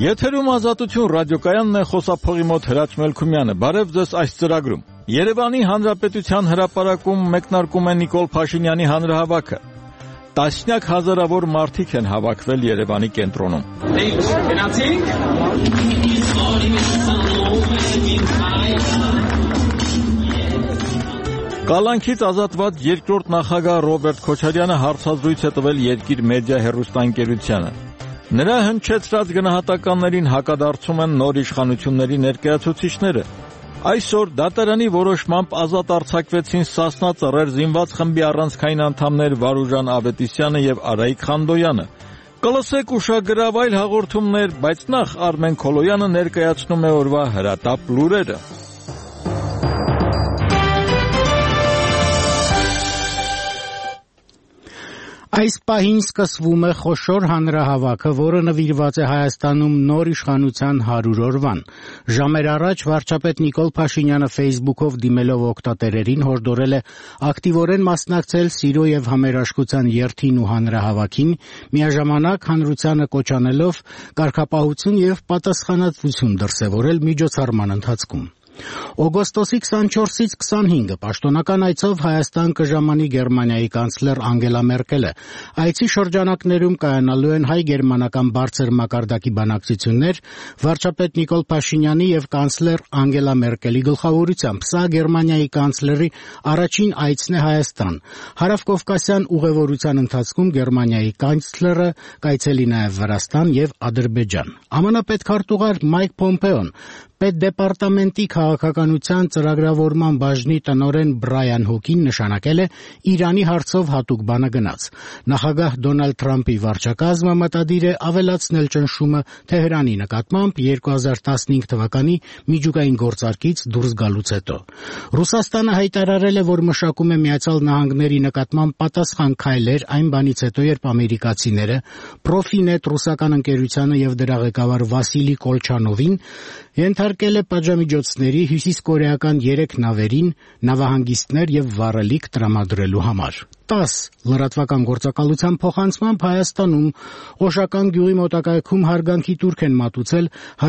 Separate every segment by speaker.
Speaker 1: Եթերում ազատություն ռադիոկայանն է, խոսափողի մոտ Հրաչ Մելքումյանը։ Բարև ձեզ այս ծրագրում։ Երևանի Հանրապետության հրապարակում մեկնարկում է Նիկոլ Փաշինյանի հանրահավաքը։ Տասնյակ հազարավոր մարդիկ են հավաքվել Երևանի կենտրոնում։ Կալանքից ազատված երկրորդ նախագահ Ռոբերտ Քոչարյանը հարցազրույց է տվել Երկիր մեդիա հեռուստաընկերությանը։ Նրա հնչեցրած գնահատականներին հակադարձում են նոր իշխանությունների ներկայացուցիչները։ Այսօր դատարանի որոշմամբ ազատ արձակվեցին Սասնա Ծռեր զինված խմբի առանցքային անդամներ Վարուժան Ավետիսյանը եւ Արայիկ Խանդոյանը։ Կլսեք ուշագրավ այլ հաղորդումներ, բայց նախ Արմեն Քոլոյանը ներկայացնում է օրվա հրատապ լուրերը։
Speaker 2: Այս պահին սկսվում է խոշոր հանրահավաքը, որը նվիրված է Հայաստանում նոր իշխանության 100 օրվան։ Ժամեր առաջ վարչապետ Նիկոլ Փաշինյանը Facebook-ով դիմելով օգտատերերին հորդորել է ակտիվորեն մասնակցել սիրո եւ համերաշխության երթին ու հանրահավաքին, միաժամանակ հանրությանը կոչ անելով կարգապահություն եւ պատասխանատվություն դրսեւորել միջոցառման ընթացքում։ Օգոստոսի 24-ից 25-ը պաշտոնական այցով Հայաստան կժամանի Գերմանիայի կանցլեր Անգելա Մերկելը։ Այցի շրջանակներում կայանալու են հայ-գերմանական բարձր մակարդակի բանակցություններ վարչապետ Նիկոլ Փաշինյանի եւ կանցլեր Անգելա Մերկելի գլխավորությամբ։ Սա Գերմանիայի կանցլերի առաջին այցն է Հայաստան։ Հարավկովկասյան ուղևորության ընթացքում Գերմանիայի կանցլերը կայցելի նաեւ Վրաստան եւ Ադրբեջան։ ԱՄՆ պետքարտուղար Մայք Պոմպեոն Պետդեպարտամենտի քաղաքականության ծրագրավորման բաժնի տնօրեն Բրայան Հոկին նշանակել է Իրանի հարցով հատուկ բանագնաց։ Նախագահ Դոնալդ Թրամփի վարչակազմը մտադիր է ավելացնել ճնշումը Թեհրանի նկատմամբ 2015 թվականի միջուկային գործարքից դուրս գալուց հետո։ Ռուսաստանը հայտարարել է, որ մշակում է Միացյալ Նահանգների նկատմամբ պատասխան քայլեր այն բանից հետո, երբ ամերիկացիները Profinet ռուսական ընկերությանը եւ դրա ղեկավար Վասիլի Կոլչանովին ենթարկել է պատժամիջոցների հյուսիսկորեական 3 նավերին նավահանգիստներ եւ վառելիք տրամադրելու համար։ 10 լրատվական գործակալության փոխանցմամբ Հայաստանում Օշական գյուղի մոտակայքում հարգանքի տուրք են մատուցել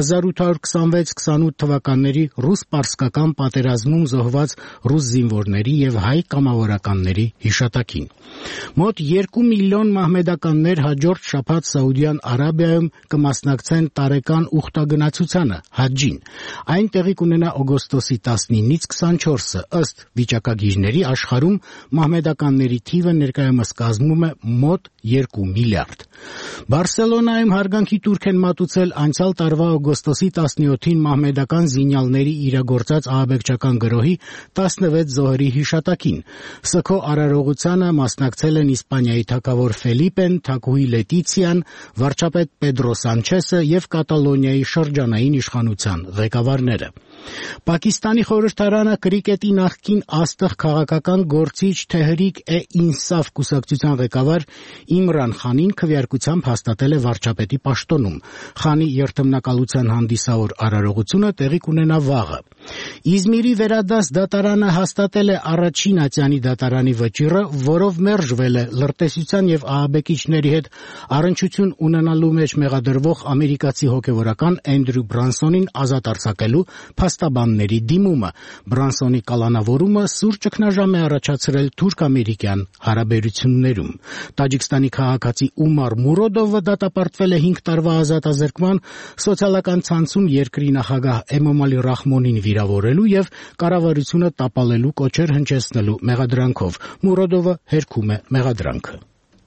Speaker 2: 1826-28 թվականների ռուս-պարսկական պատերազմում զոհված ռուս զինվորների եւ հայ կամավորականների հիշատակին։ Մոտ 2 միլիոն մահմեդականներ հաջորդ շաբաթ Սաուդյան Արաբիայում կմասնակցեն տարեկան ուխտագնացությանը հաջին։ Այն տեղի կունենա օգոստոսի 19-ից 24-ը։ Ըստ վիճակագիրների աշխարհում մահմեդականների թիվը ներկայումս կազմում է մոտ 2 միլիարդ։ Բարսելոնայում հարգանքի տուրք են մատուցել անցյալ տարվա օգոստոսի 17-ին մահմեդական զինյալների իրագործած ահաբեկչական գրոհի 16 զոհերի հիշատակին։ Սգո արարողությանը մասնակցել են Իսպանիայի թագավոր Ֆելիպեն, թագուհի Լետիցիան, վարչապետ Պեդրո Սանչեսը եւ Կատալոնիայի շրջանային իշխանության ղեկավարները։ Պակիստանի խորհրդարանը կրիկետի նախկին աստղ քաղաքական գործիչ Թեհրիկ Ինսաֆ կուսակցության ղեկավար Իմրան Խանին քվեարկությամբ հաստատել է վարչապետի պաշտոնում։ Խանի երթմնակալության հանդիսավոր արարողությունը տեղի կունենա վաղը։ Իզմիրի վերադաս դատարանը հաստատել է առաջին ատյանի դատարանի վճիռը, որով մերժվել է լրտեսության եւ ահաբեկիչների հետ առնչություն ունենալու մեջ մեղադրվող ամերիկացի հոգեվորական Էնդրյու Բրանսոնին ազատ արձակելու փաստաբանների դիմումը։ Բրանսոնի կալանավորումը սուր ճգնաժամ է առաջացրել թուրք-ամերիկյան հարաբերություններում։ Տաջիկստանի քաղաքացի Ումար Մուրոդովը դատապարտվել է 5 տարվա ազատազրկման սոցիալական ցանցում երկրի նախագահ Էմոմալի Ռախմոնին վիրավորելու եւ կառավարությունը տապալելու կոչեր հնչեցնելու մեղադրանքով։ Մուրոդովը հերքում է մեղադրանքը։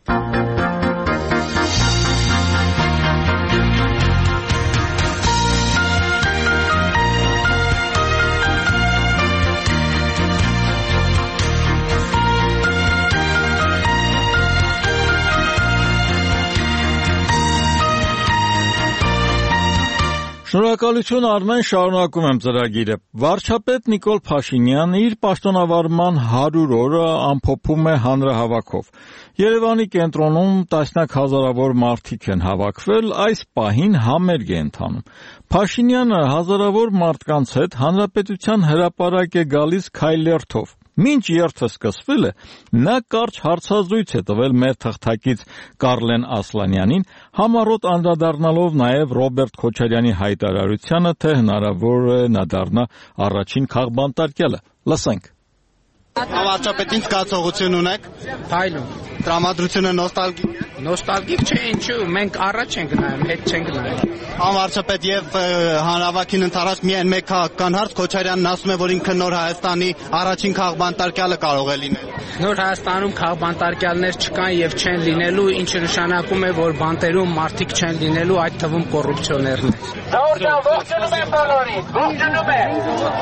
Speaker 1: Շնորհակալություն Արմեն, շարունակում եմ ծրագիրը։ Վարչապետ Նիկոլ Փաշինյանը իր պաշտոնավարման 100 օրը ամփոփում է հանրահավաքով։ Երևանի կենտրոնում տասնյակ հազարավոր մարդիկ են հավաքվել, այս պահին համերգ է ընթանում։ Փաշինյանը հազարավոր մարդկանց հետ հանրապետության հրապարակ է գալիս քայլերթով։ Մինչ երթը սկսվել է, նա կարճ հարցազրույց է տվել մեր թղթակից Կարլեն Ասլանյանին, համառոտ անդրադառնալով նաև Ռոբերտ Քոչարյանի հայտարարությանը, թե հնարավոր է նա դառնա առաջին քաղբանտարկյալը։ Լսենք։
Speaker 3: Վարչապետին զգացողություն ունեք։
Speaker 2: Փայլում։
Speaker 3: Տրամադրությունը նոստալգիկ է։
Speaker 2: Նոստալգիկ չէ, ինչու, մենք առաջ ենք նայում, հետ չենք նայում։
Speaker 3: Վարչապետ եւ հանրավակին ընթരാճ միայն մեկ քաղաքական հարց, Քոչարյանն ասում է, որ ինքը նոր Հայաստանի առաջին քաղբանտարկյալը կարող է լինել։
Speaker 2: Նոր Հայաստանում քաղբանտարկյալներ չկան եւ չեն լինելու, ինչը նշանակում է, որ բանտերում մարդիկ չեն լինելու, այդ թվում կոռուպցիոներներ։
Speaker 4: Զորջան, ողջունում եմ բոլորին, ողջունում եմ։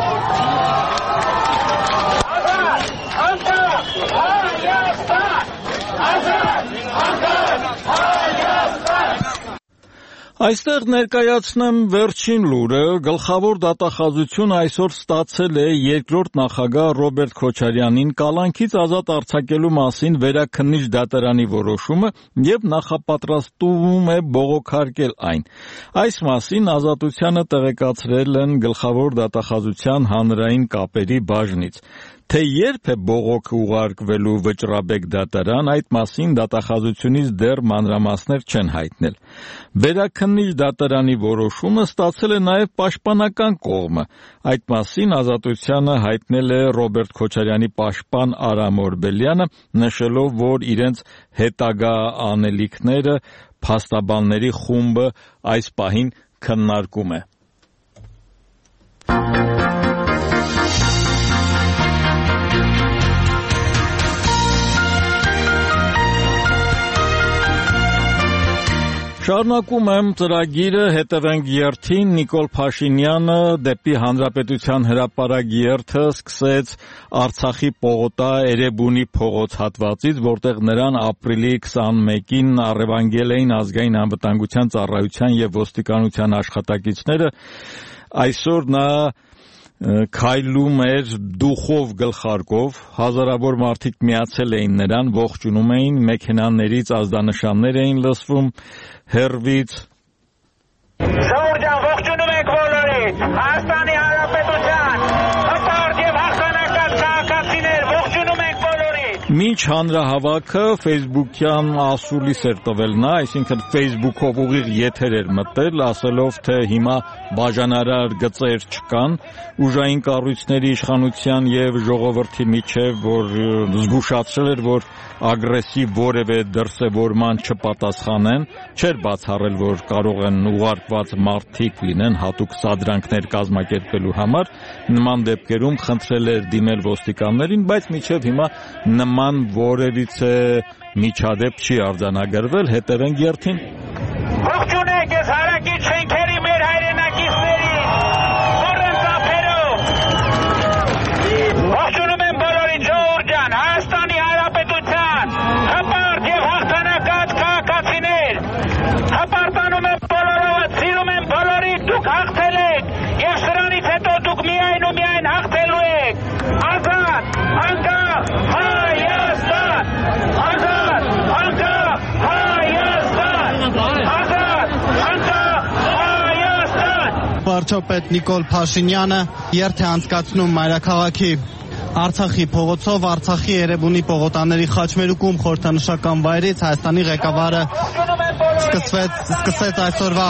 Speaker 1: Այստեղ ներկայացնեմ վերջին լուրը, գլխավոր դատախազություն այսօր ստացել է երկրորդ նախագահ Ռոբերտ Քոչարյանին կալանքից ազատ արձակելու մասին վերաքննիչ դատարանի որոշումը եւ նախապատրաստում է բողոքարկել այն։ Այս մասին ազատությանը տեղեկացրել են գլխավոր դատախազության հանրային կապերի բաժնից։ Թե երբ է բողոքը ուղարկվելու Վճռաբեկ դատարան, այդ մասին դատախազությունից դեռ մանրամասներ չեն հայտնել։ Վերաքննիչ դատարանի որոշումը ստացել է նաև պաշտպանական կողմը։ Այդ մասին ազատությանը հայտնել է Ռոբերտ Քոչարյանի պաշտպան Արամ Օրբելյանը, նշելով, որ իրենց հետագա անելիքները փաստաբանների խումբը այս պահին քննարկում է։ Շարունակում եմ ծրագիրը, հետևենք երթին, Նիկոլ Փաշինյանը դեպի Հանրապետության հրապարակ երթը սկսեց Արցախի Պողոտա Էրեբունի փողոց հատվածից, որտեղ նրան ապրիլի 21-ին առևանգել էին ազգային անվտանգության ծառայության եւ ոստիկանության աշխատակիցները, այսօր նա քայլում էր դուխով գլխարկով, հազարավոր մարդիկ միացել էին նրան, ողջունում էին, մեքենաներից ազդանշաններ էին լսվում, հեռվից
Speaker 4: Զորջան, ողջունում ենք բոլորին, Հայաստանի Հանրապետության, հպարտ եւ հաղթանակած քաղաքացիներ, ողջունում ենք բոլորին։
Speaker 1: Մինչ հանրահավաքը Facebook-յան ասուլիս էր տվել նա, այսինքն Facebook-ով ուղիղ եթեր էր մտել, ասելով, թե հիմա բաժանարար գծեր չկան, ուժային կառույցների իշխանության եւ ժողովրդի միջև, որ զգուշացրել էր, որ ագրեսիվ որևէ դրսևորման չպատասխանեն, չէր բացառել, որ կարող են ուղարկված մարդիկ լինեն հատուկ սադրանքներ կազմակերպելու համար, նման դեպքերում խնդրել էր դիմել ոստիկաններին, բայց մինչև հիմա նման որևիցե միջադեպ չի արձանագրվել, հետևենք երթին։
Speaker 4: Ողջունեք ես հարակից շենքերի մեր հայրենակիցներին, որեն ծափերով։ Ողջունում եմ բոլորին, Ժողովրդյան, Հայաստանի Հանրապետության, հպարտ եւ հաղթանակած քաղաքացիներ։ Հպարտանում եմ բոլորովը, սիրում եմ բոլորին, դուք հաղթել եք եւ սրանից հետո դուք միայն ու միայն հաղթելու եք։ Ազատ, անկախ, Հայաստան, ազատ, անկախ, Հայաստան, ազատ, անկախ, Հայաստան։
Speaker 3: Վարչապետ Նիկոլ Փաշինյանը երթ է անցկացնում մայրաքաղաքի Արցախի փողոցով, Արցախի Էրեբունի պողոտաների խաչմերուկում խորհրդանշական վայրից Հայաստանի ղեկավարը սկսեց այսօրվա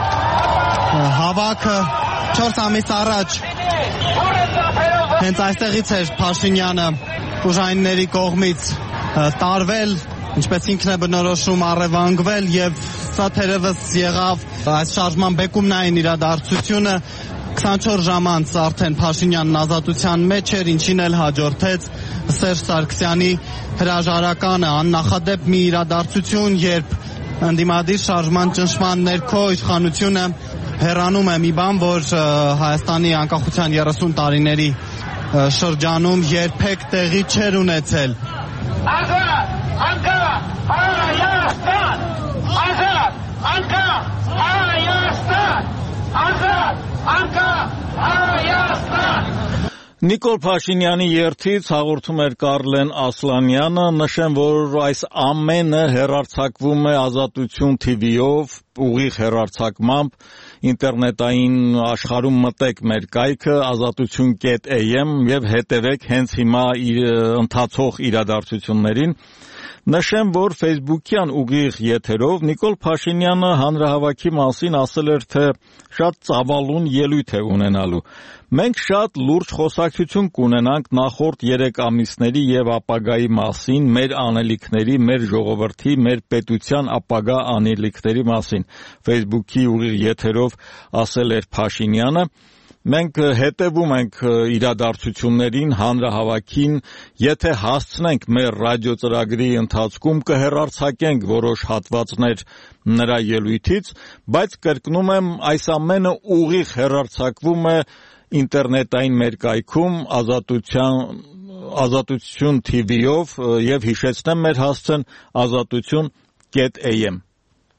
Speaker 3: հավաքը 4 ամիս առաջ հենց այստեղից էր Փաշինյանը ուժայինների կողմից տարվել, ինչպես ինքն է բնորոշում, առևանգվել եւ սա թերևս եղավ այս շարժման բեկումնային իրադարձությունը 24 ժամ անց արդեն Փաշինյանն ազատության մեջ էր, ինչին էլ հաջորդեց Սերժ Սարգսյանի հրաժարականը, աննախադեպ մի իրադարձություն, երբ ընդդիմադիր շարժման ճնշման ներքո իշխանությունը հեռանում է մի բան, որ Հայաստանի անկախության 30 տարիների շրջանում երբեք տեղի չէր ունեցել։
Speaker 4: Ազատ, անկախ, Հայաստան, ազատ, անկախ, Հայաստան, ազատ, անկախ, Հայաստան։
Speaker 1: Նիկոլ Փաշինյանի երթից հաղորդում էր Կարլեն Ասլանյանը, նշեմ, որ այս ամենը հեռարձակվում է Ազատություն TV-ով, ուղիղ հեռարձակմամբ, ինտերնետային աշխարհում մտեք մեր կայքը azatutun.am եւ հետևեք հենց հիմա ընթացող իրադարձություններին։ Նշեմ, որ Facebook-յան ուղիղ եթերով Նիկոլ Փաշինյանը հանրահավաքի մասին ասել էր, թե շատ ծավալուն ելույթ է ունենալու։ Մենք շատ լուրջ խոսակցություն կունենանք նախորդ 3 ամիսների եւ ապագայի մասին, մեր անելիքների, մեր ժողովրդի, մեր պետության ապագա անելիքների մասին։ Facebook-ի ուղիղ եթերով ասել էր Փաշինյանը։ Մենք հետևում ենք իրադարձություններին, հանրահավաքին, եթե հասցնենք մեր ռադիոծրագրի ընթացքում կհեռարձակենք որոշ հատվածներ նրա ելույթից, բայց կրկնում եմ, այս ամենը ուղիղ հեռարձակվում է ինտերնետային մեր կայքում Ազատություն TV-ով եւ հիշեցնեմ մեր հասցեն azatutun.am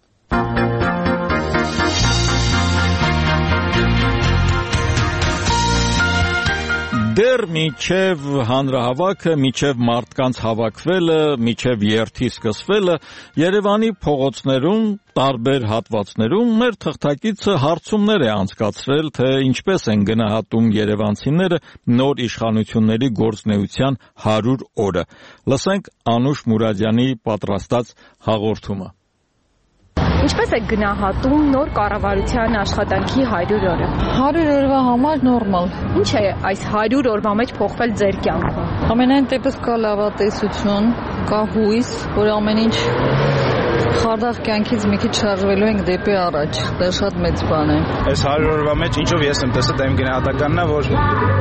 Speaker 1: Դեռ միջև հանրահավաքը, միջև մարդկանց հավաքվելը, միջև երթի սկսվելը Երևանի փողոցներում, տարբեր հատվածներում մեր թղթակիցը հարցումներ է անցկացրել, թե ինչպես են գնահատում երևանցիները նոր իշխանությունների գործունեության 100 օրը։ Լսենք Անուշ Մուրադյանի պատրաստած հաղորդումը։
Speaker 5: Ինչպես եք գնահատում նոր կառավարության աշխատանքի 100 օրը։
Speaker 6: 100 օրվա համար նորմալ։
Speaker 5: Ինչ է այս 100 օրվա մեջ փոխվել ձեր կյանքում։
Speaker 6: Ամենայն դեպս կա լավատեսություն, կա հույս, որ ամեն ինչ խարդախ կյանքից մի քիչ շարժվելու ենք դեպի առաջ։ Դա շատ մեծ բան է։
Speaker 7: Այս 100 օրվա մեջ ինչով ես եմ տեսել, դա իմ գնահատականն է, որ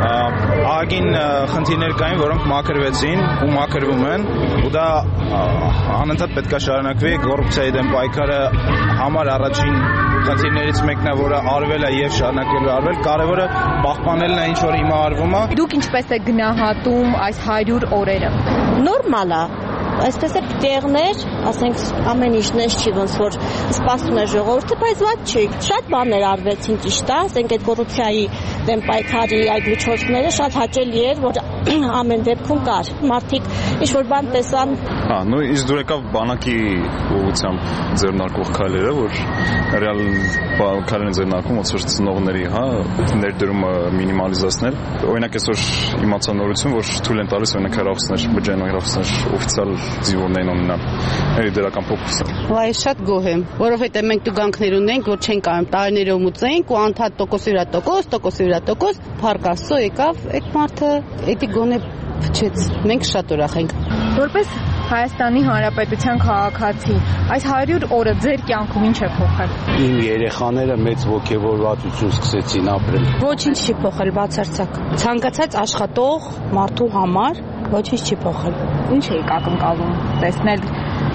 Speaker 7: ահագին խնդիրներ կային, որոնք մաքրվեցին ու մաքրվում են, ու դա անընդհատ պետք է շարունակվի կոռուպցիայի դեմ պայքարը համար առաջին խնդիրներից մեկն է, որը արվել է եւ շարունակելու արվել, կարևորը պահպանելն է, ինչ որ հիմա արվում է։
Speaker 5: Դուք ինչպես եք գնահատում այս 100 օրերը։
Speaker 8: Նորմալ է։ Այսպես է տեղներ, ասենք ամեն ինչ նես չի ոնց որ սպասում է ժողովուրդը, բայց ված չի։ Շատ բաներ արվեցին ճիշտ է, ասենք այդ կոռուպցիայի դեմ պայքարի այդ միջոցները շատ հաճելի էր, որ ամեն դեպքում կար։ Մարդիկ ինչ որ բան տեսան։
Speaker 9: Ну իսկ դուր եկավ բանակի ուղղությամբ ձեռնարկող քայլերը, որ ռեալ քայլեր են ձեռնարկում ոնց որ ծնողների, ներդրումը մինիմալիզացնել։ Օրինակ այսօր իմացա նորություն, որ թույլ են տալիս օրինակ հեռախոսներ, բջջային հեռախոսներ օֆիցիալ զինվորներին ունենալ։ Էլի դրական փոփոխություն։
Speaker 10: Վայ, շատ գոհ եմ, որովհետև մենք տուգանքներ ունենք, որ չեն կարող տարիներով մուծենք ու անդադ տոկոսի վրա տոկոս, փառք Աստծո եկավ այդ մարդը, էդի գոնե փչեց։ Մենք շատ ուրախ ենք։
Speaker 5: Որպես Հայաստանի Հանրապետության քաղաքացի, այս 100 օրը ձեր կյանքում ինչ է փոխել։
Speaker 11: Իմ երեխաները մեծ ոգևորվածություն սկսեցին ապրել։
Speaker 10: Ոչինչ չի փոխել, բացարձակ։ Ցանկացած աշխատող մարդու համար ոչինչ չի փոխել։
Speaker 5: Ինչ եք ակնկալում տեսնել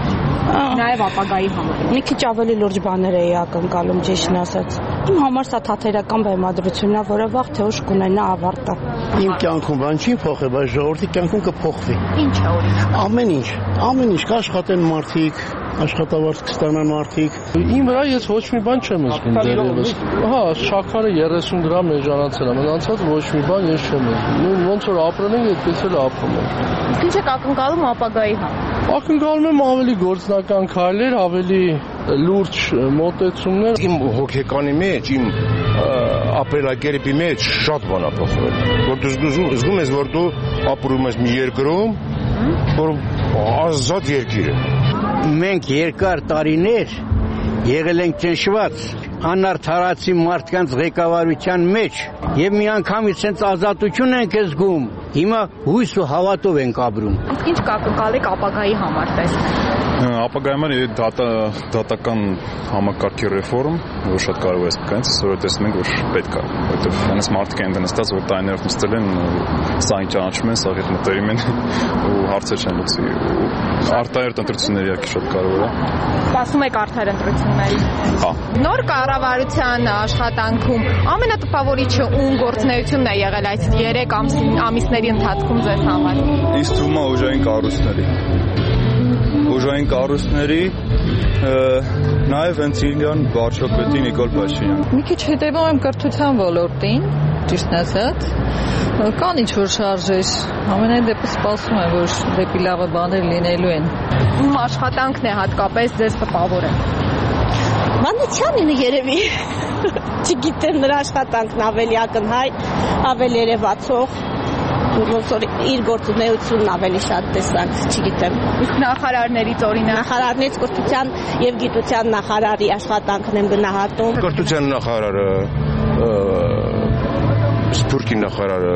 Speaker 5: նաև ապագայի համար։
Speaker 10: Մի քիչ ավելի լուրջ բաներ էի ակնկալում, ճիշտն ասած։ Իմ համար սա թատերական բեմադրությունն է, որը վաղ թե ուշ կունենա ավարտը։
Speaker 11: Իմ կյանքում բան չի փոխել, բայց ժողովրդի կյանքում կփոխվի։
Speaker 5: Ինչ է օրինակ։
Speaker 11: Ամեն ինչ կաշխատեն մարդիկ, աշխատավարձ կստանան մարդիկ։
Speaker 12: Իմ վրա ես ոչ մի բան չեմ զգում դեռևս։ Շաքարը 30 գրամ էժանացել է, մնացած ոչ մի բան ես չեմ զգում։ Ոնց որ ապրել ենք, այդպես էլ ապրում ենք։
Speaker 5: Ինչ եք ակնկալում ապագայի համար։
Speaker 12: Ակնկալում եմ ավելի գործնական քայլեր, ավելի լուրջ մոտեցումներ։
Speaker 13: Իմ հոգեկանի մեջ, իմ ապրելակերպի մեջ շատ բան է փոխվել։ Որ դու զգում ես, որ դու ապրում ես մի երկրում, որ ազատ երկիր է։
Speaker 11: Մենք երկար տարիներ եղել ենք ճնշված անարդարացի մարդկանց ղեկավարության մեջ եւ միանգամից sense ազատություն ենք զգում։ Հիմա հույս ու հավատով ենք ապրում։
Speaker 5: Ինչ կակնկալեք ապագայի համար տեսնել։
Speaker 9: Ապագայի համար դատական համակարգի ռեֆորմ, որ շատ կարևոր է սպկայից, որ տեսնում ենք, որ պետք է, որովհետև այնպես մարդիկ են նստած, որ տարիներով նստել են, սա ինչ ճանաչում են, սա հետ մտերիմ են ու հարցեր չեն լուծի։ Արտահերտ ընտրությունների ակի շատ կարևոր է։
Speaker 5: Սպասում եք արդար ընտրությունների։
Speaker 9: Հա։
Speaker 5: Նոր կառավարության աշխատանքում ամենատպավորիչը ում գործունեությունն է եղել այս 3 ամիսների ընթացքում ձեզ համար։
Speaker 9: Ինձ թվում է ուժային կառույցների նաև հենց իրան վարչապետի Նիկոլ Փաշինյան։
Speaker 6: Մի քիչ հետևում եմ կրթության ոլորտին, ճիշտն ասած։ Կան ինչ-որ շարժեր, ամենայն դեպս սպասում եմ, որ դեպի լավը բաներ լինելու են։
Speaker 5: Ում աշխատանքն է հատկապես ձեզ տպավորը։
Speaker 8: Մանուչյանին երևի, չգիտեմ, նրա աշխատանքն ավելի ակնհայտ, ավելի երևացող, ոնց որ իր գործունեությունն ավելի շատ տեսանք, չգիտեմ։
Speaker 5: Իսկ նախարարներից օրինակ
Speaker 8: նախարարներից կրթության եւ գիտության նախարարի աշխատանքն եմ գնահատում։
Speaker 13: Կրթության նախարարը, սպորտի նախարարը։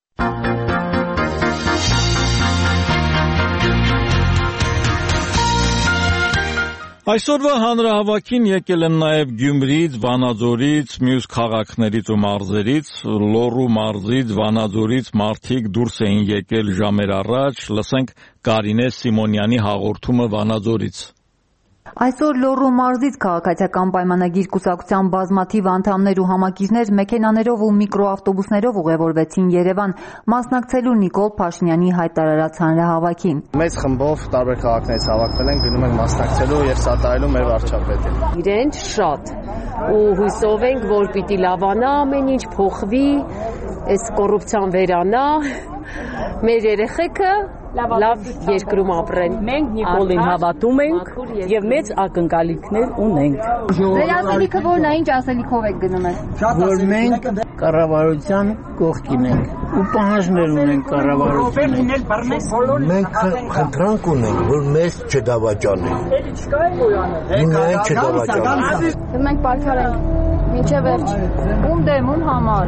Speaker 1: Այսօրվա հանրահավաքին եկել են նաև Գյումրիից, Վանաձորից, մյուս քաղաքներից ու մարզերից, Լոռու մարզից, Վանաձորից մարդիկ դուրս էին եկել ժամեր առաջ, լսենք Կարինե Սիմոնյանի հաղորդումը Վանաձորից։
Speaker 14: Այսօր Լոռու մարզից քաղաքացիական պայմանագիր կուսակցության բազմաթիվ անդամներ ու համակիրներ մեքենաներով ու միկրոավտոբուսներով ուղևորվեցին Երևան, մասնակցելու Նիկոլ Փաշինյանի հայտարարած հանրահավաքին։
Speaker 15: Մեծ խմբով տարբեր քաղաքներից հավաքվել են, գնում ենք մասնակցելու եւ սատարելու մեր վարչապետին։
Speaker 16: Իրենք շատ ու հույսով ենք, որ պիտի լավանա ամեն ինչ, փոխվի, այս կոռուպցիան վերանա, մեր երեխեքը լավ երկրում ապրեն։
Speaker 17: Մենք Նիկոլին հավատում ենք եւ մեծ ակնկալիքներ ունենք։
Speaker 14: Ձեր ասելիքը որն է, ինչ ասելիքով եք գնում եք։
Speaker 11: Որ մենք կառավարության կողքին ենք ու պահանջներ ունենք կառավարությունից։
Speaker 18: Մենք խնդրանք ունենք, որ մեզ չդավաճանեն։ Միայն չդավաճանեն։
Speaker 14: Մենք պայքար ենք մինչև վերջ։ Ում դեմ, ում համար։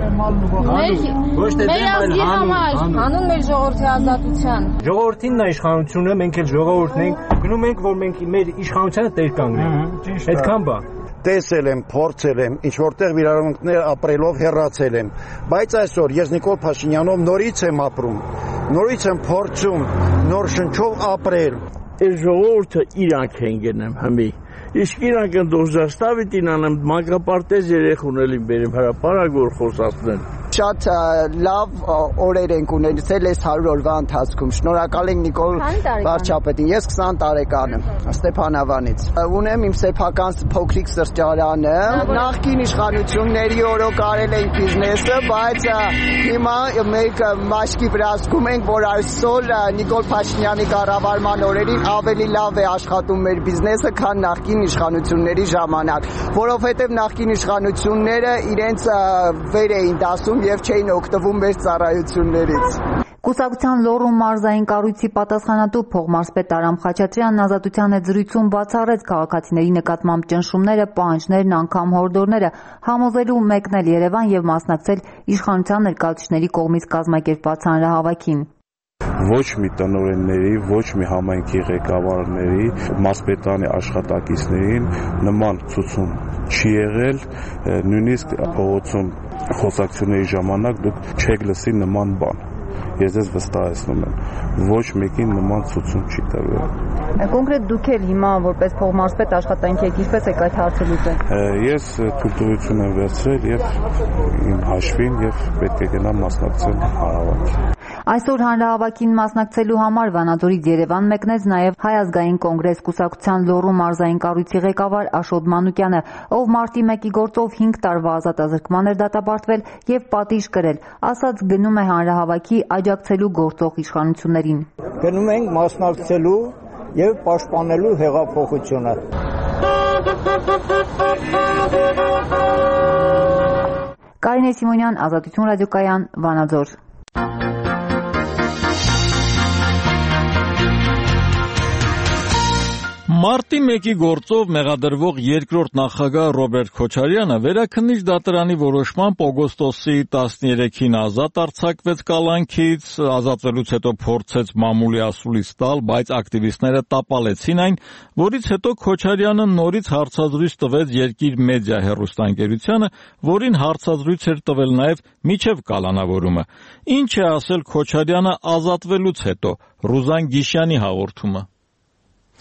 Speaker 14: Մեր ազգի համար, հանուն մեր ժողովրդի ազատության։
Speaker 19: Ժողովրդինն է իշխանությունը, մենք էլ ժողովուրդն ենք, գնում ենք, որ մենք մեր իշխանությանը տեր կանգնենք։ Այդքան բան։
Speaker 18: Տեսել եմ, փորձել եմ, ինչ որտեղ վիրավորանքներ ապրելով հեռացել եմ, բայց այսօր ես Նիկոլ Փաշինյանով նորից եմ ապրում, նորից եմ փորձում նոր շնչով ապրել։
Speaker 11: Այս ժողովուրդը իրանք են գնեմ հմի։ Իսկ իրանք ընդոզաստավի տինանեմ մանկապարտեզ երեխունել իմ բերեմ հրապարակ որ խոսացնեն։
Speaker 20: Շատ լավ օրեր ենք ունեցել այս 100 օրվա ընթացքում։ Շնորհակալ ենք Նիկոլ վարչապետին։ Ես 20 տարեկան եմ Ստեփանավանից։ Ունեմ իմ սեփական փոքրիկ սրճարանը։ Նախկին իշխանությունների օրոք արել ենք բիզնեսը, բայց հիմա մենք մաշկի վրա ասում ենք, որ այսօր Նիկոլ Փաշինյանի կառավարման օրերին ավելի լավ է աշխատում մեր բիզնեսը, քան նախկին իշխանությունների ժամանակ, որովհետև նախկին իշխանությունները իրենց վեր էին դասում եւ չէին օգտվում մեր ծառայություններից։
Speaker 14: Կուսակցության Լոռու մարզային կառույցի պատասխանատու փոխմարզպետ Արամ Խաչատրյանն Ազատության հետ զրույցում բացառեց քաղաքացիների նկատմամբ ճնշումները, պահանջներն, անգամ հորդորները, համոզելու մեկնել Երևան եւ մասնակցել իշխանության ներկայացուցիչների կողմից կազմակերպված հանրահավաքին։
Speaker 21: Ոչ մի տնօրենների, ոչ մի համայնքի ղեկավարների, մարզպետարանի աշխատակիցներին նման ցուցում չի եղել, նույնիսկ փողոցում խոսակցությունների ժամանակ դուք չեք լսի նման բան։ Ես ձեզ վստահեցնում եմ, ոչ մեկին նման ցուցում չի տրվել։
Speaker 14: Կոնկրետ դուք էլ հիմա որպես փոխմարզպետ աշխատանքի եք, ինչպես եք այդ հարցը լուծել։
Speaker 21: Ես թույլտվություն եմ վերցրել եւ իմ հաշվին եւ պետք է գնամ մասնակցել հանրահավաքին։
Speaker 14: Այսօր հանրահավաքին մասնակցելու համար Վանաձորից Երևան մեկնեց նաև Հայ ազգային կոնգրես կուսակցության Լոռու մարզային կառույցի ղեկավար Աշոտ Մանուկյանը, ով մարտի 1-ի գործով 5 տարվա ազատազրկման էր դատապարտվել եւ պատիժ կրել, ասաց գնում է հանրահավաքի աջակցելու գործող իշխանություններին։
Speaker 11: Գնում ենք մասնակցելու եւ պաշտպանելու հեղափոխությունը։
Speaker 14: Կարինե Սիմոնյան, Ազատություն ռադիոկայան, Վանաձոր։
Speaker 1: Մարտի 1-ի գործով մեղադրվող երկրորդ նախագահ Ռոբերտ Քոչարյանը վերաքննիչ դատարանի որոշմամբ օգոստոսի 13-ին ազատ արձակվեց կալանքից, ազատվելուց հետո փորձեց մամուլի ասուլիս տալ, բայց ակտիվիստները տապալեցին այն, որից հետո Քոչարյանը նորից հարցազրույց տվեց Երկիր մեդիա հեռուստաընկերությանը, որին հարցազրույց էր տվել նաև մինչև կալանավորումը։ Ինչ է ասել Քոչարյանը ազատվելուց հետո, Ռուզան Գիշյանի հաղորդումը։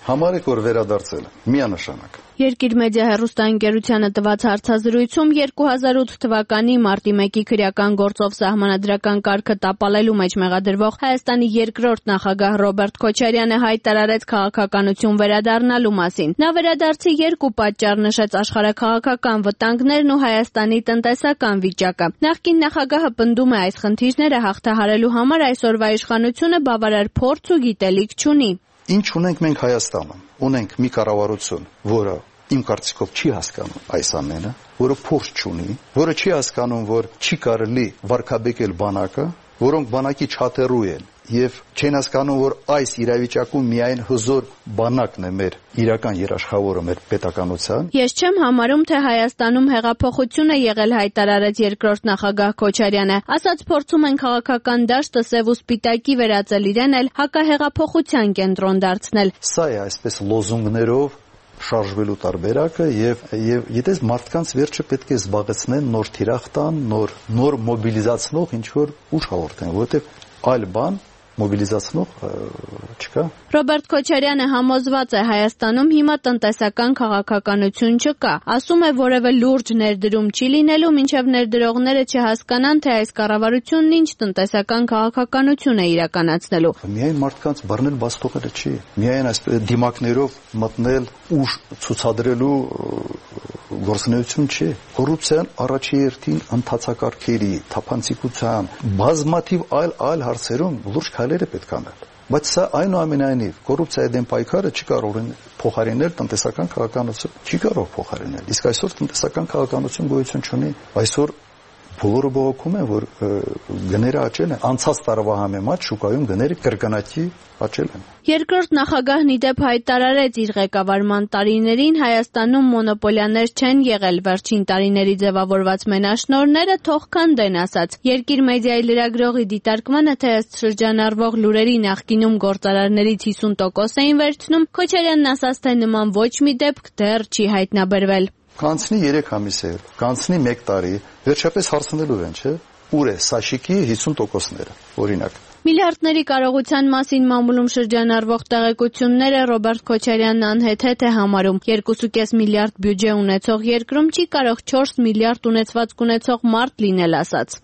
Speaker 2: Համարեք, որ վերադարձել է, միանշանակ։
Speaker 22: Երկիր մեդիա հեռուստաընկերությանը տված հարցազրույցում 2008 թվականի մարտի 1-ի քրեական գործով սահմանադրական կարգը տապալելու մեջ մեղադրվող Հայաստանի երկրորդ նախագահ Ռոբերտ Քոչարյանը հայտարարեց քաղաքականություն վերադառնալու մասին։ Նա վերադարձի երկու պատճառ նշեց՝ աշխարհաքաղաքական վտանգներն ու Հայաստանի տնտեսական վիճակը։ Նախկին նախագահը պնդում է, այս խնդիրները հաղթահարելու համար այսօրվա իշխանությունը բավարար փորձ ու գիտելիք չունի։
Speaker 2: Ինչ ունենք մենք Հայաստանում։ Ունենք մի կառավարություն, որը իմ կարծիքով չի հասկանում այս ամենը, որը փորձ չունի, որը չի հասկանում, որ չի կարելի վարկաբեկել բանակը, որոնք բանակի չաթեռու են եւ չեն հասկանում, որ այս իրավիճակում միայն հզոր բանակն է մեր իրական երաշխավորը մեր պետականության։
Speaker 22: Ես չեմ համարում, թե Հայաստանում հեղափոխություն է եղել, հայտարարեց երկրորդ նախագահ Քոչարյանը։ Ասաց, փորձում են քաղաքական դաշտը սև ու սպիտակի վերածել իրեն էլ հակահեղափոխության կենտրոն դարձնել։
Speaker 2: Սա է այսպես լոզունգներով շարժվելու տարբերակը եւ եթե մարդկանց վերջը պետք է զբաղեցնեն նոր թիրախ տան, նոր մոբիլիզացնող ինչ որ ուժ հաղորդեն, որովհետեւ այլ բան մոբիլիզացնող չկա։
Speaker 22: Ռոբերտ Քոչարյանը համոզված է, Հայաստանում հիմա տնտեսական քաղաքականություն չկա։ Ասում է, որևէ լուրջ ներդրում չի լինելու, մինչև ներդրողները չհասկանան, թե այս կառավարությունն ինչ տնտեսական քաղաքականություն է իրականացնելու։
Speaker 2: Միայն մարդկանց բռնել բաց թողելը չի։ Միայն այսպես դիմակներով մտնել ուժ ցուցադրելու գործունեություն չի։ Կոռուպցիան առաջի հերթին ընթացակարգերի, թափանցիկության, բազմաթիվ այլ հարցերում լուրջ քայլեր է պետք անել։ Բայց սա այնուամենայնիվ կոռուպցիայի դեմ պայքարը չի կարող փոխարինել տնտեսական քաղաքականություն, չի կարող փոխարինել։ Իսկ այսօր տնտեսական քաղաքականություն գոյություն չունի։ Այսօր բոլորը բողոքում են, որ գները աճել են, անցած տարվա համեմատ շուկայում գները կրկնակի աճել են։
Speaker 22: Երկրորդ նախագահն ի դեպ հայտարարեց իր ղեկավարման տարիներին Հայաստանում մոնոպոլիաներ չեն եղել, վերջին տարիների ձևավորված մենաշնորհները թող քանդեն, ասաց։ Երկիր մեդիայի լրագրողի դիտարկմանը, թե ըստ շրջանառվող լուրերի նախկինում գործարարներից 50% էին վերցնում, Քոչարյանն ասաց, թե նման ոչ մի դեպք դեռ չի հայտնաբերվել։
Speaker 2: Կանցնի 3 ամիսեր, կանցնի 1 տարի, վերջապես հարցնելու են, չէ՞, ուր է Սաշիկի 50%-ները, օրինակ։
Speaker 22: Միլիարդների կարողության մասին մամուլում շրջանառվող տեղեկությունները Ռոբերտ Քոչարյանն անհեթեթ է համարում։ 2.5 միլիարդ բյուջե ունեցող երկրում չի կարող 4 միլիարդ ունեցվածք ունեցող մարդ լինել, ասաց։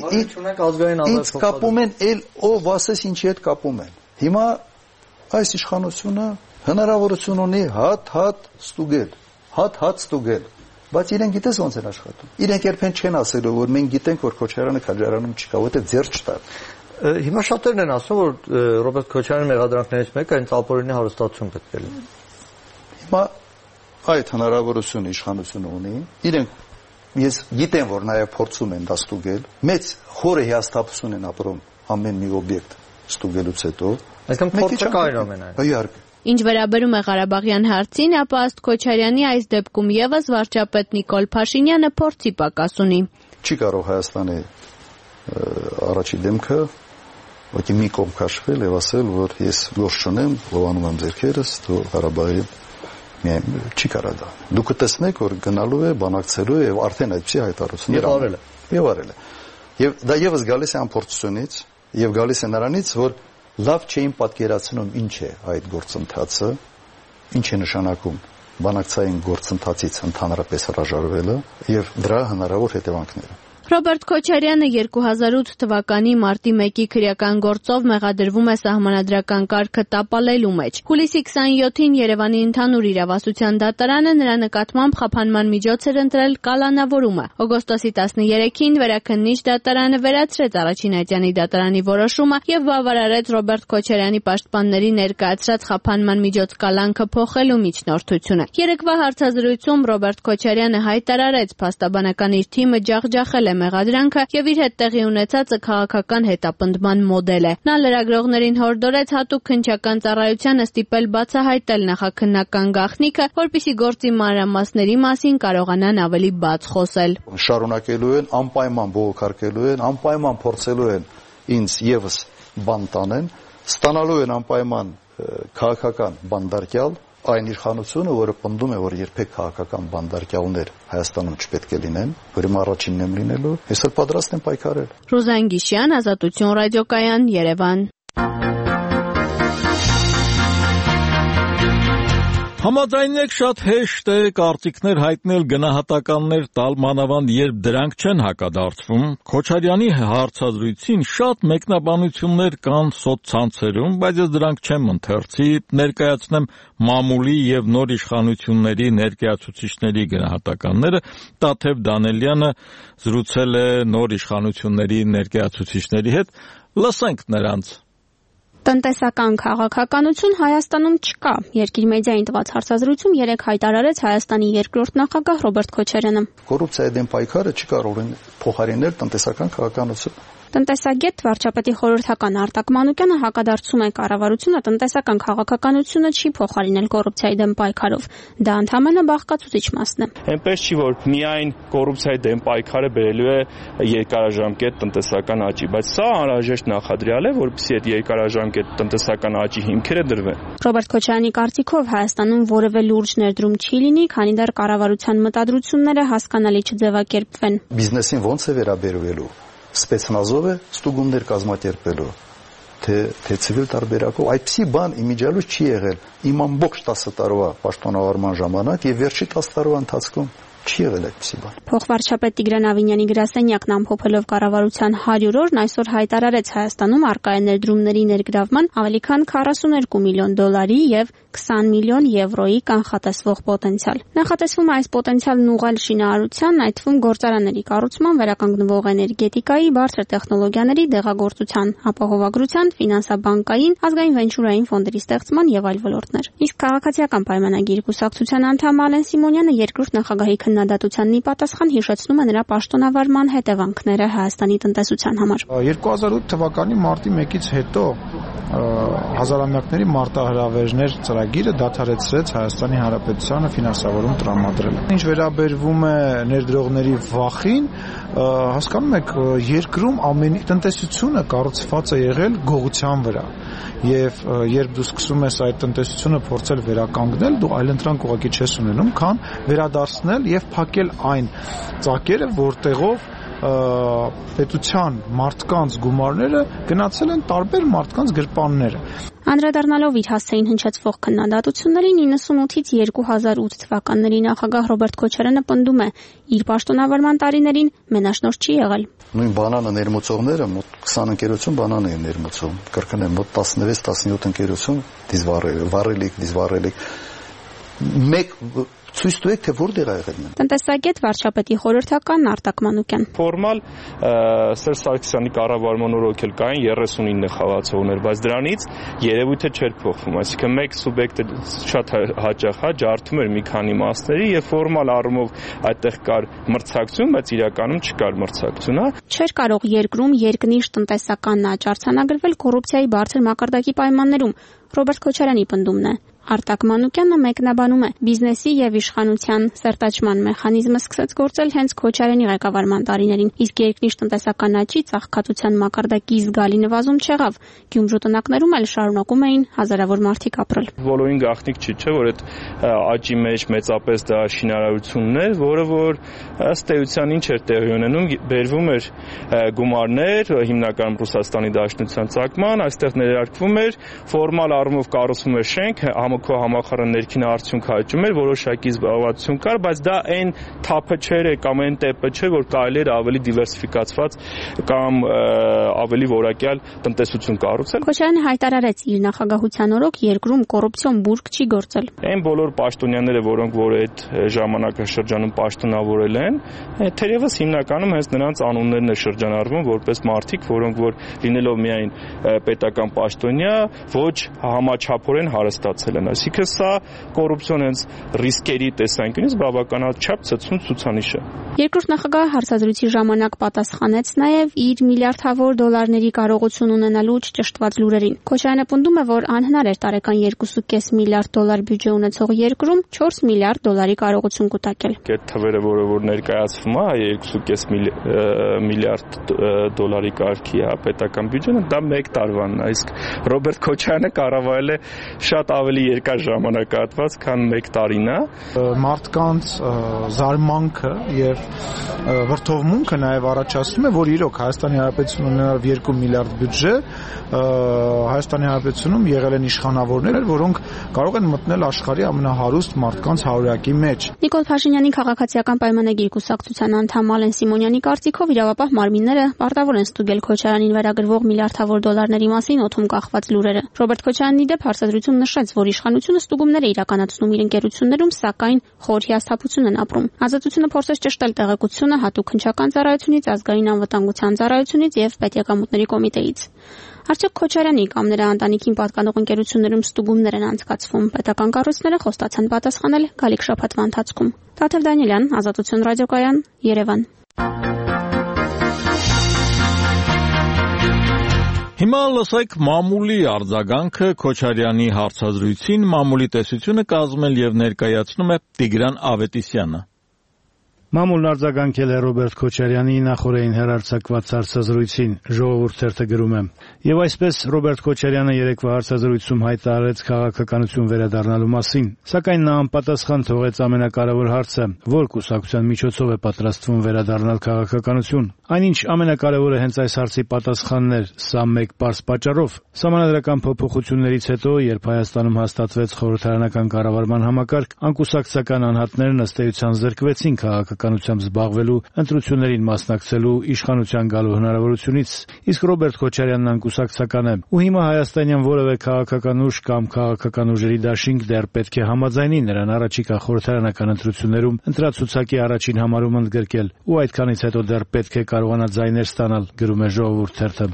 Speaker 2: Ինձ կապում են ով ասես ինչի հետ կապում են։ Հիմա այս իշխանությունը հնարավորություն ունի հատ ստուգել, բայց իրենք գիտես ոնց են աշխատում։ Իրենք երբեն չեն ասելու, որ մենք գիտենք, որ Քոչարյանը քաջարանում չկա, որտեղ ձեռ չտա։
Speaker 23: Հիմա շատերն են ասում, որ Ռոբերտ Քոչարյանի մեղադրանքներից մեկը հենց ապօրինի հարստացում պետք է լինի։
Speaker 2: Հիմա այդ հնարավորությունը իշխանությունը ունի։ Իրենք ես գիտեմ, որ նաև փորձում են դա ստուգել։ Մեծ խորը հիասթափություն են ապրում ամեն մի օբյեկտ ստուգելուց հետո։
Speaker 23: Այսինքն փորձը կա այնուամենայնիվ։
Speaker 2: Իհարկե։
Speaker 22: Ինչ վերաբերում է Ղարաբաղյան հարցին, ապա ըստ Քոչարյանի այս դեպքում եւս վարչապետ Նիկոլ Փաշինյանը փորձի պակաս ունի։
Speaker 2: Չի կարող Հայաստանի առաջի դեմքը ոքի մի կողմ քաշվել եւ ասել, որ ես գործ չունեմ, լողանում եմ ձեռքերս, դու Ղարաբաղի միայն չի կարա դա։ Դուք կտեսնեք, որ գնալու է, բանակցելու է եւ արդեն այդպեսի հայտարարություններ արել է։ Եվ արել է։ Եվ դա եւս գալիս է ամփոփությունից եւ գալիս է նրանից, որ լավ չէին պատկերացնում ինչ է այդ գործընթացը, ինչ է նշանակում բանակցային գործընթացից ընդհանրապես հրաժարվելը եւ դրա հնարավոր հետևանքները։
Speaker 22: Ռոբերտ Քոչարյանը 2008 թվականի մարտի 1-ի քրեական գործով մեղադրվում է սահմանադրական կարգը տապալելու մեջ։ Հուլիսի 27-ին Երևանի ընդհանուր իրավասության դատարանը նրա նկատմամբ խափանման միջոց էր ընտրել կալանավորումը։ Օգոստոսի 13-ին Վերաքննիչ դատարանը վերացրեց առաջին այցյանի դատարանի որոշումը եւ բավարարեց Ռոբերտ Քոչարյանի պաշտպանների ներկայացրած խափանման միջոց կալանքը փոխելու միջնորդությունը։ Երեկվա հարցազրույցում Ռոբերտ Քոչարյանը հայտարարեց, փաստաբանական իր թիմը ջախջախել մեղադրանքը եւ իր հետ տեղի ունեցածը քաղաքական հետապնդման մոդել է։ Նա լրագրողներին հորդորեց հատուկ քննչական ծառայությանը ստիպել բացահայտել նախաքննական գաղտնիքը, որպեսզի գործի մանրամասների մասին կարողանան ավելի բաց խոսել։
Speaker 2: Շարունակելու են, անպայման բողոքարկելու են, անպայման փորձելու են ինձ եւս բան տանեն, ստանալու են անպայման քաղաքական բանդարկյալ, այն իշխանությունը, որը պնդում է, որ երբեք քաղաքական բանդարկյալներ Հայաստանում չպետք է լինեն, ուրեմն առաջինն եմ լինելու, ես էլ պատրաստ եմ պայքարել։
Speaker 22: Ռուզան Գիշյան, Ազատություն ռադիոկայան, Երևան։
Speaker 1: Համաձայն եք շատ հեշտ է կարծիքներ հայտնել, գնահատականներ տալ, մանավանդ երբ դրանք չեն հակադարձվում։ Քոչարյանի հարցազրույցին շատ մեկնաբանություններ կան սոցցանցերում, բայց ես դրանք չեմ ընթերցի, ներկայացնեմ մամուլի եւ նոր իշխանությունների ներկայացուցիչների գնահատականները։ Տաթև Դանելյանը զրուցել է նոր իշխանությունների ներկայացուցիչների հետ, լսենք նրանց։
Speaker 22: Տնտեսական քաղաքականություն Հայաստանում չկա։ Երկիր մեդիային տված հարցազրույցում երեկ հայտարարեց Հայաստանի երկրորդ նախագահ Ռոբերտ Քոչարյանը։
Speaker 2: Կոռուպցիայի դեմ պայքարը չի կարող փոխարինել տնտեսական քաղաքականությունը։
Speaker 22: Տնտեսագետ վարչապետի խորհրդական Արտակ Մանուկյանը հակադարձում է կառավարությունը տնտեսական քաղաքականությունը չի փոխարինել կոռուպցիայի դեմ պայքարով։ Դա ընդհանրապես բաղկացուցիչ մասն է։
Speaker 3: Այնպես չի, որ միայն կոռուպցիայի դեմ պայքարը բերելու է երկարաժամկետ տնտեսական աճի, բայց սա անհրաժեշտ նախադրյալ է, որպեսզի այդ երկարաժամկետ տնտեսական աճի հիմքերը դրվեն։
Speaker 22: Ռոբերտ Քոչարյանի կարծիքով Հայաստանում որևէ լուրջ ներդրում չի լինի, քանի դեռ կառավարության մտադրությունները հասկանալի չձևակերպվեն։
Speaker 2: Բիզնեսին ո՞նց է վերաբերվելու։ Սպեցնազով է ստուգումներ կազմակերպելու, թե ցիվիլ տարբերակով այդպիսի բան իմիջիալուց չի եղել իմ ամբողջ 10 տարվա պաշտոնավարման ժամանակ եւ վերջի 10 տարվա ընթացքում չի եղել այդպիսի բան։
Speaker 22: Փոխվարչապետ Տիգրան Ավինյանի գրասենյակն ամփոփելով կառավարության 100 օրն այսօր հայտարարեց Հայաստանում առկա ներդրումների ներգրավման ավելի քան $42 միլիոն եւ 20 միլիոն եվրոյի կանխատեսվող պոտենցիալ։ Նախատեսվում է այս պոտենցիալն ուղղել շինարարության, այդ թվում գործարանների կառուցման, վերականգնվող էներգետիկայի, բարձր տեխնոլոգիաների, դեղագործության, ապահովագրության, ֆինանսաբանկային, ազգային վենչուրային ֆոնդերի ստեղծման եւ այլ ոլորտներ։ Իսկ քաղաքացիական պայմանագիր կուսակցության անդամ Ալեն Սիմոնյանը երկրորդ նախագահի քննադատությանն ի պատասխան հիշեցնում է նրա պաշտոնավարման հետևանքները Հայաստանի տնտեսության համար։
Speaker 4: 2008 թվականի մարտի 1-ից հետո հազարամյակների մարտահրավերներ ծրագիրը դադարեցրեց Հայաստանի Հանրապետությանը ֆինանսավորում տրամադրել։ Ինչ վերաբերվում է ներդրողների վախին, հասկանում եք, երկրում տնտեսությունը կառուցված է եղել գողության վրա։ Եվ երբ դու սկսում ես այդ տնտեսությունը փորձել վերականգնել, դու այլընտրանք ուղղակի չես ունենում, քան վերադարձնել եւ փակել այն ծակերը, որտեղով պետության մարդկանց գումարները գնացել են տարբեր մարդկանց գրպանները։
Speaker 22: Անդրադառնալով իր հասցեին հնչեցվող քննադատություններին 98-ից 2008 թվականների նախագահ Ռոբերտ Քոչարյանը պնդում է, իր պաշտոնավարման տարիներին մենաշնորհ չի եղել։
Speaker 2: Նույն բանանը ներմուծողները մոտ 20 ընկերություն բանան են ներմուծում, կրկնեմ մոտ 16-17 ընկերություն դիզվառելիք մեկ ցույց տվեք, թե որտեղ է եղել։
Speaker 22: Տնտեսագետ վարչապետի խորհրդական Արտակ Մանուկյան։
Speaker 3: Ֆորմալ Սերժ Սարգսյանի կառավարման օրոք էլ կային 39 խաղացողներ, բայց դրանից երևույթը չէր փոխվում, այսինքն մեկ սուբյեկտը շատ հաճախ ջարդում էր մի քանի մասների եւ ֆորմալ առումով այդտեղ կար մրցակցություն, բայց իրականում չկար մրցակցություն, հա։
Speaker 22: Չէր կարող երկրում երկնիշ տնտեսական աճ արձանագրվել կոռուպցիայի բարձր մակարդակի պայմաններում։ Ռոբերտ Քոչարյանի պնդումն է։ Արտակ Մանուկյանը մեկնաբանում է, բիզնեսի եւ իշխանության սերտաճման մեխանիզմը սկսեց գործել հենց Քոչարյանի ղեկավարման տարիներին, իսկ երկնիշ տնտեսական աճի ծաղկացության մակարդակի զգալի նվազում չեղավ։ Գյումրու տնակներում էլ շարունակում էին հազարավոր մարդիկ ապրել։
Speaker 3: Բոլորին գաղտնիք չէ, որ այդ աճի մեջ մեծապես դա շինարարությունն էր, որը որ ըստ էության ինչ էր տեղի ունենում, բերվում էր գումարներ, հիմնականում Ռուսաստանի Դաշնության ցակման, այստեղ ներարկվում էր, ֆորմալ առումով կառուցվում էր շենք, քո համախառն ներքին արդյունքը աճում էր, որոշակի զբաղվածություն կար, բայց դա այն թափը չէր կամ այն տեպը չէ, որ կարելի էր ավելի դիվերսիֆիկացված կամ ավելի որակյալ տնտեսություն կառուցել։
Speaker 22: Քոչարյանը հայտարարեց, իր նախագահության օրոք երկրում կոռուպցիոն բուրգ չի գործել։
Speaker 3: Այն բոլոր պաշտոնյաները, որոնք որ այդ ժամանակաշրջանում պաշտոնավորել են, թերևս հիմնականում հենց նրանց անուններն է շրջանառվում որպես մարդիկ, որոնք որ լինելով միայն պետական պաշտոնյա, ոչ համաչափորեն հարստացել են։ Այսինքն սա կոռուպցիոն հենց ռիսկերի տեսանկյունից բավականաչափ ցցուն ցուցանիշ է։
Speaker 22: Երկրորդ նախագահը հարցազրույցի ժամանակ պատասխանեց նաև իր միլիարդավոր դոլարների կարողություն ունենալու չճշտված լուրերին։ Քոչարյանը պնդում է, որ անհնար էր տարեկան 2.5 միլիարդ դոլար բյուջե ունեցող երկրում 4 միլիարդ դոլարի կարողություն կուտակել։
Speaker 3: Այդ թվերը, որը որ ներկայացվում է, 2.5 միլիարդ դոլարի կարգի պետական բյուջեն, դա մեկ տարվանն է, իսկ Ռոբերտ Քոչարյանը կառավարել է շատ ավելի երկար ժամանակահատված, քան 1 տարին է։
Speaker 4: Մարդկանց զարմանքը եւ վրդովմունքը նաեւ առաջացնում է, որ իրոք Հայաստանի Հանրապետությունը ունենալով 2 միլիարդ բյուջե, Հայաստանի Հանրապետությունում եղել են իշխանավորներ, որոնք կարող են մտնել աշխարհի ամենահարուստ մարդկանց հարյուրակի մեջ։
Speaker 22: Նիկոլ Փաշինյանի քաղաքացիական պայմանագիր կուսակցության անդամ Ալեն Սիմոնյանի կարծիքով իրավապահ մարմինները պարտավոր են ստուգել Քոչարյանին վերագրվող միլիարդավոր դոլարների մասին օդում կախված լուրերը։ Ռոբերտ Քոչարյանի դեպ հարցադրություն նշեց, որ իշխանությունը ստուգումներ է իրականացնում իր ընկերություններում, սակայն խոր հիասթափություն են ապրում։ Ազատությունը փորձեց ճշտել տեղեկությունը հատուկ հնչական ծառայությունից, ազգային անվտանգության ծառայությունից եւ պետեկամուտների կոմիտեից։ Արդյոք Քոչարյանի կամ նրա ընտանիքին պատկանող ընկերություններում ստուգումներ են անցկացվում։ Պետական կառույցները խոստացան պատասխանել գալիք շաբաթվա ընթացքում։ Տաթև Դանիելյան, Ազատություն ռադիոկայան, Երևան։
Speaker 1: Հիմա լսեք մամուլի արձագանքը Քոչարյանի հարցազրույցին, մամուլի տեսությունը կազմել եւ ներկայացնում է Տիգրան Ավետիսյանը։
Speaker 7: Մամուլն արձագանքել է Ռոբերտ Քոչարյանի նախորդին հեռարձակված հարցազրույցին, Ժողովուրդ թերթը գրում է. Եվ այսպես Ռոբերտ Քոչարյանը երեկվա հարցազրույցում հայտարարեց քաղաքականություն վերադառնալու մասին, սակայն նա անպատասխան թողեց ամենակարևոր հարցը, որ կուսակցության միջոցով է պատրաստվում վերադառնալ քաղաքականություն։ Այնինչ ամենակարևորը հենց այս հարցի պատասխանն էր, սա մեկ պարզ պատճառով։ Սահմանադրական փոփոխություններից հետո, երբ Հայաստանում հաստատվեց խորհրդարանական կառավարման համակարգ, անկուսակցական անհատներն ըստ էության զրկվեցին քաղաքականությամբ զբաղվելու, ընտրություններին մասնակցելու, իշխանության գալու հնարավորությունից, իսկ Ռոբերտ Քոչարյանն անկուսակցական է, ու հիմա հայաստանյան որևէ քաղաքական ուժ կամ քաղաքական ուժերի դաշինք դեռ պետք է համաձայնի նրան առաջիկա խորհրդարանական ընտրություններում ընտրացուցակի առաջին համարում ընդգրկել, ու այդքանից հետո դեռ պետք է կարողանա ձայներ ստանալ, գրում է Ժողովուրդ թերթը։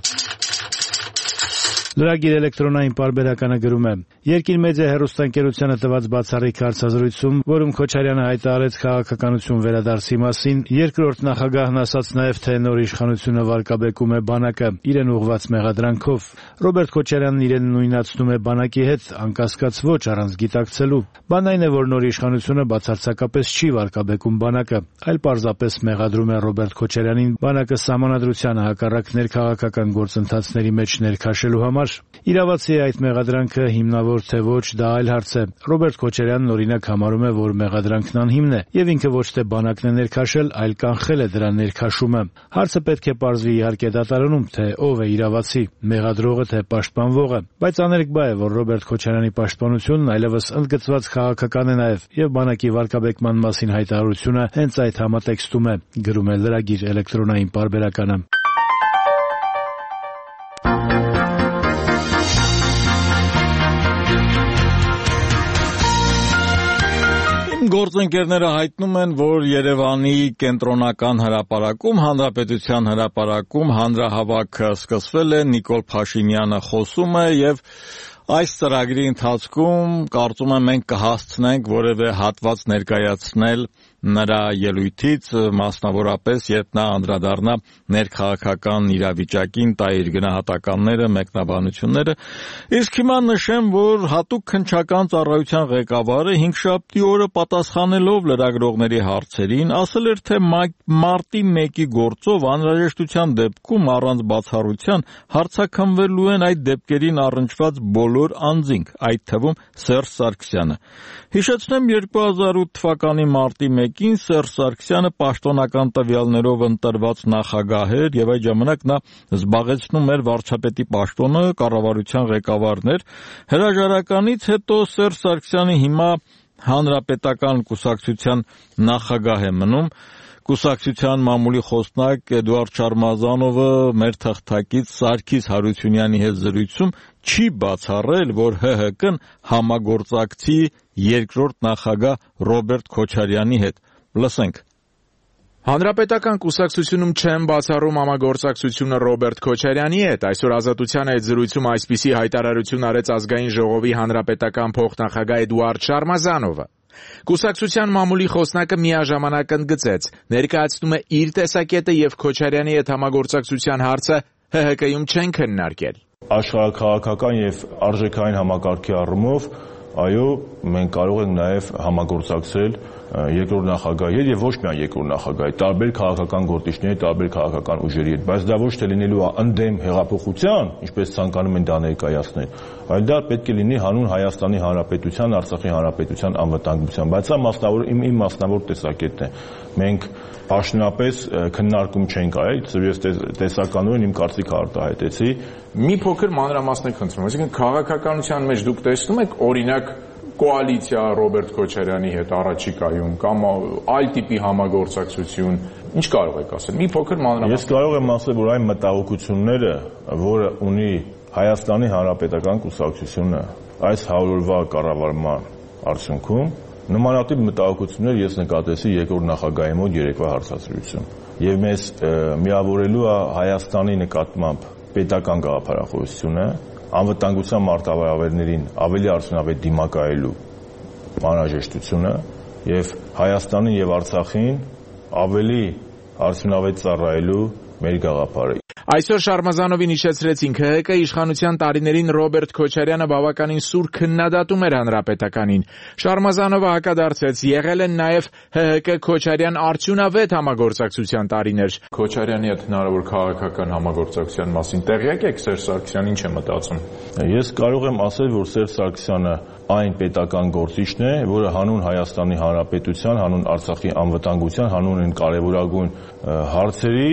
Speaker 7: Լրագիր էլեկտրոնային պարբերականը գրում է. Երկիր մեդիա հեռուստաընկերությանը տված բացառիկ հարցազրույցում, որում Քոչարյանը հայտարարեց քաղաքականություն վերադարձի մասին, երկրորդ նախագահն ասաց նաև, թե նոր իշխանությունը վարկաբեկում է բանակը իրեն ուղղված մեղադրանքով։ Ռոբերտ Քոչարյանն իրեն նույնացնում է բանակի հետ, անկասկած ոչ առանց գիտակցելու։ Բանն այն է, որ նոր իշխանությունը բացարձակապես չի վարկաբեկում բանակը, այլ պարզապես մեղադրում է Ռոբերտ Քոչարյանին բանակը սահմանադրությանը հակառակ ներքաղաքական գործընթացների մեջ ներքաշելու համար։ Իրավացի է այդ մեղադրանքը հիմնավոր թե ոչ, դա այլ հարց է։ Ռոբերտ Քոչարյանն օրինակ համարում է, որ մեղադրանքն անհիմն է, եւ ինքը ոչ թե բանակն է ներքաշել, այլ կանխել է դրա ներքաշումը։ Հարցը պետք է պարզվի իհարկե դատարանում, թե ով է իրավացի, մեղադրողը թե պաշտպանվողը։ Բայց աներկ բա է, որ Ռոբերտ Քոչարյանի պաշտպանությունն այլևս ընդգծված քաղաքական է նաեւ, եւ բանակի վարկաբեկման մասին հայտարարությունը հենց այդ համատեքստում է, գրում է լրագիր էլեկտրոնային պարբերականը։
Speaker 1: Գործընկերները հայտնում են, որ Երևանի կենտրոնական հրապարակում, Հանրապետության հրապարակում հանրահավաքը սկսվել է, Նիկոլ Փաշինյանը խոսում է եւ այս ծրագրի ընթացքում կարծում եմ մենք կհասցնենք որևէ հատված ներկայացնել նրա ելույթից, մասնավորապես երբ նա անդրադառնա ներքաղաքական իրավիճակին, տա իր գնահատականները, մեկնաբանությունները։ Իսկ հիմա նշեմ, որ հատուկ հնչական ծառայության ղեկավարը հինգշաբթի օրը պատասխանելով լրագրողների հարցերին ասել էր, թե մարտի 1-ի գործով անհրաժեշտության դեպքում առանց բացառության հարցաքննվելու են այդ դեպքերին առնչված բոլոր անձինք, այդ թվում Սերժ Սարգսյանը։ Հիշեցնեմ 2008 թվականի մարտի 1-ին Սերժ Սարգսյանը պաշտոնական տվյալներով ընտրված նախագահ էր եւ այդ ժամանակ նա զբաղեցնում էր վարչապետի պաշտոնը, կառավարության ղեկավարն էր։ Հրաժարականից հետո Սերժ Սարգսյանը հիմա Հանրապետական կուսակցության նախագահ է մնում։ Կուսակցության մամուլի խոսնակ Էդուարդ Շարմազանովը մեր թղթակից Սարգիս Հարությունյանի հետ զրույցում չի բացառել, որ ՀՀԿ-ն համագործակցի երկրորդ նախագահ Ռոբերտ Քոչարյանի հետ։ Լսենք։
Speaker 10: Հանրապետական կուսակցությունում չեն բացառում համագործակցությունը Ռոբերտ Քոչարյանի հետ։ Այսօր Ազատության այդ զրույցում այսպիսի հայտարարություն արեց ազգային ժողովի հանրապետական փոխնախագահ Էդուարդ Շարմազանովը։ Կուսակցության մամուլի խոսնակը միաժամանակ ընդգծեց, ներկայացնում է իր տեսակետը եւ Քոչարյանի հետ համագործակցության հարցը ՀՀԿ-ում չեն քննարկել։
Speaker 12: Աշխարհաքաղաքական եւ արժեքային համակարգի առումով, այո, մենք կարող ենք նաեւ համագործակցել երկրորդ նախագահի հետ եւ ոչ միայն երկրորդ նախագահի, տարբեր քաղաքական գործիչների, տարբեր քաղաքական ուժերի հետ, բայց դա ոչ թե լինելու է ընդդեմ հեղափոխության, ինչպես ցանկանում են դա ներկայացնել, այլ դա պետք է լինի հանուն Հայաստանի Հանրապետության, Արցախի Հանրապետության անվտանգության, բայց սա իմ մասնավոր տեսակետն է։ Մենք պաշտոնապես քննարկում չենք արել, ես տեսականորեն իմ կարծիքը արտահայտեցի։
Speaker 10: Մի փոքր մանրամասնեք խնդրում, այսինքն քաղաքականության մեջ դուք տեսնում եք օրինակ կոալիցիա Ռոբերտ Քոչարյանի հետ առաջիկայում կամ այլ տիպի համագործակցություն, ինչ կարող եք ասել։ Մի փոքր մանրամասն։
Speaker 12: Ես կարող եմ ասել, որ այն մտահոգությունները, որը ունի Հայաստանի Հանրապետական կուսակցությունը այս 100-օրվա կառավարման արդյունքում, նմանատիպ մտահոգություններ ես նկատեցի երկրորդ նախագահի մոտ երեկվա հարցազրույցում։ Եվ մեզ միավորելու է Հայաստանի նկատմամբ պետական գաղափարախոսությունը, անվտանգության մարտավարավերներին ավելի արդյունավետ դիմակայելու անհրաժեշտությունը եւ Հայաստանին եւ Արցախին ավելի արդյունավետ ծառայելու մեր գաղափարը։
Speaker 10: Այսօր Շարմազանովին հիշեցրեցինք ՀՀԿ իշխանության տարիներին Ռոբերտ Քոչարյանը բավականին սուր քննադատում էր հանրապետականին։ Շարմազանովը հակադարձեց, եղել են նաև ՀՀԿ Քոչարյան արդյունավետ համագործակցության տարիներ։ Քոչարյանի հետ հնարավոր քաղաքական համագործակցության մասին տեղյակ եք Սերժ Սարգսյանն ինչ է մտածում։
Speaker 12: Ես կարող եմ ասել, որ Սերժ Սարգսյանը այն պետական գործիչն է, որը հանուն Հայաստանի Հանրապետության, հանուն Արցախի անվտանգության, հանուն այն կարևորագույն հարցերի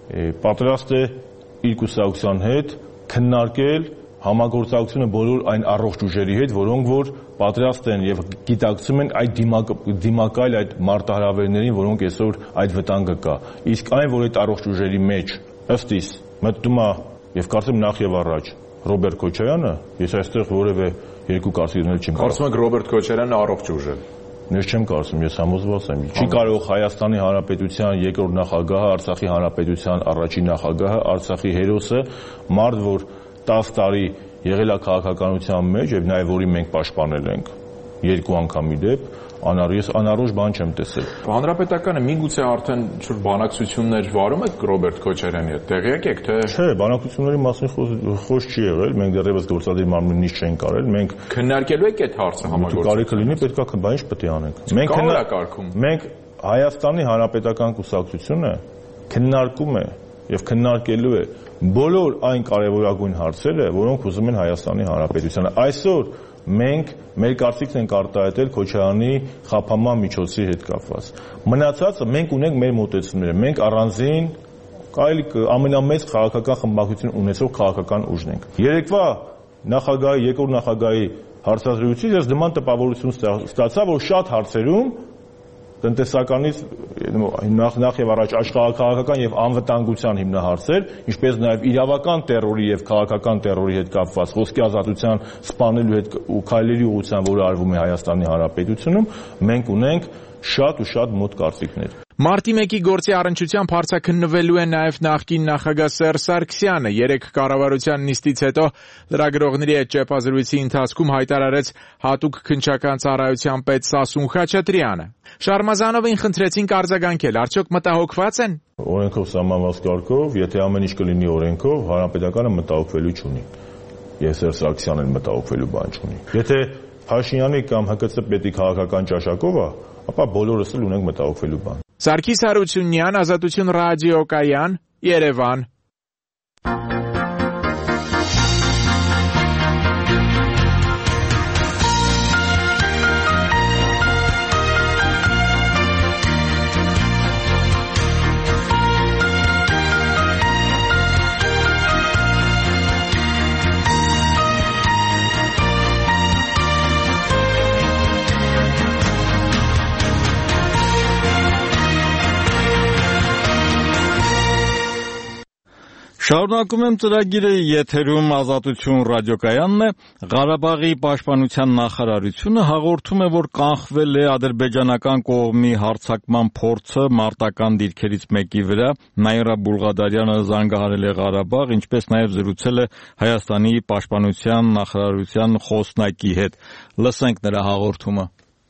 Speaker 12: պատրաստ է իր կուսակցության հետ քննարկել համագործակցությունը բոլոր այն առողջ ուժերի հետ, որոնք որ պատրաստ են եւ գիտակցում են այդ դիմակայել այդ մարտահրավերներին, որոնք այսօր այդ վտանգը կա։ Իսկ այն, որ այդ առողջ ուժերի մեջ ըստ իս մտնում է եւ կարծեմ նախ եւ առաջ Ռոբերտ Քոչարյանը, ես այստեղ որևէ երկու կարծիքներ չեմ։
Speaker 10: Կարծում եք Ռոբերտ Քոչարյանը առողջ ուժ է։
Speaker 12: Ես չեմ կարծում, ես համոզված եմ։ Չի կարող Հայաստանի Հանրապետության երկրորդ նախագահը, Արցախի Հանրապետության առաջին նախագահը, Արցախի հերոսը, մարդ, որ 10 տարի եղել է քաղաքականության մեջ եւ նաեւ որին մենք պաշտպանել ենք երկու անգամի դեպ, ես անառողջ բան չեմ տեսել։
Speaker 10: Հանրապետականը միգուցե արդեն շուտ բանակցություններ վարում եք Ռոբերտ Քոչարյանի հետ, տեղյակ եք թե։
Speaker 12: Չէ, բանակցությունների մասին խոսք չի եղել, մենք դեռևս գործադիր մարմնի նիստ չենք կարել, մենք
Speaker 10: քննարկելու եք այդ հարցը համագործակցություն։
Speaker 12: Կարիքը լինի, պետք է, բա ինչ պետք է անենք։ Մենք Հայաստանի Հանրապետական կուսակցությունը քննարկում է եւ քննարկելու է բոլոր այն կարևորագույն հարցերը, որոնք ուզում են Հայաստանի Հանրապետությանը։ Այսօր մենք մեր կարծիքն ենք արտահայտել Քոչարյանի խափանման միջոցի հետ կապված։ Մնացածը մենք ունենք մեր մոտեցումները, մենք առանձին ամենամեծ քաղաքական խմբակցություն ունեցող քաղաքական ուժն ենք։ Երեկվա նախագահի, երկրորդ նախագահի հարցազրույցից ես նման տպավորություն ստացա, որ շատ հարցերում տնտեսականից նախ եւ առաջ աշխարհակաղակական եւ անվտանգության հիմնահարցեր, ինչպես նաեւ իրավական տերորի եւ քաղաքական տերորի հետ կապված խոսքի ազատության սպանելու հետ ու քայլերի ուղղությամբ, որը արվում է Հայաստանի Հանրապետությունում, մենք ունենք շատ ու շատ մոտ կարծիքներ։
Speaker 10: Մարտի 1-ի գործի առնչությամբ հարցաքննվելու է նաև նախկին նախագահ Սերժ Սարգսյանը։ Երեկ կառավարության նիստից հետո լրագրողների հետ ճեպազրույցի ընթացքում հայտարարեց հատուկ քննչական ծառայության պետ Սասուն Խաչատրյանը։ Շարմազանովին խնդրեցինք արձագանքել, արդյոք մտահոգված են։
Speaker 12: Օրենքով սահմանված կարգով, եթե ամեն ինչ կլինի օրենքով, Հանրապետականը մտահոգվելու չունի։ Եվ Սերժ Սարգսյանն մտահոգվելու բան չունի։ Եթե Փաշինյանի կամ ՀԿՑ պետի քաղաքական ճաշակով է, ապա բոլորս էլ ունենք մտահոգվելու բան։
Speaker 10: Սարգիս Հարությունյան, Ազատություն ռադիոկայան, Երևան։
Speaker 1: Շարունակում եմ ծրագիրը, եթերում Ազատություն ռադիոկայանն է։ Ղարաբաղի պաշտպանության նախարարությունը հաղորդում է, որ կանխվել է ադրբեջանական կողմի հարձակման փորձը մարտական դիրքերից մեկի վրա։ Նաիրա Բուլղադարյանը զանգահարել է Ղարաբաղ, ինչպես նաև զրուցել է Հայաստանի պաշտպանության նախարարության խոսնակի հետ։ Լսենք նրա հաղորդումը։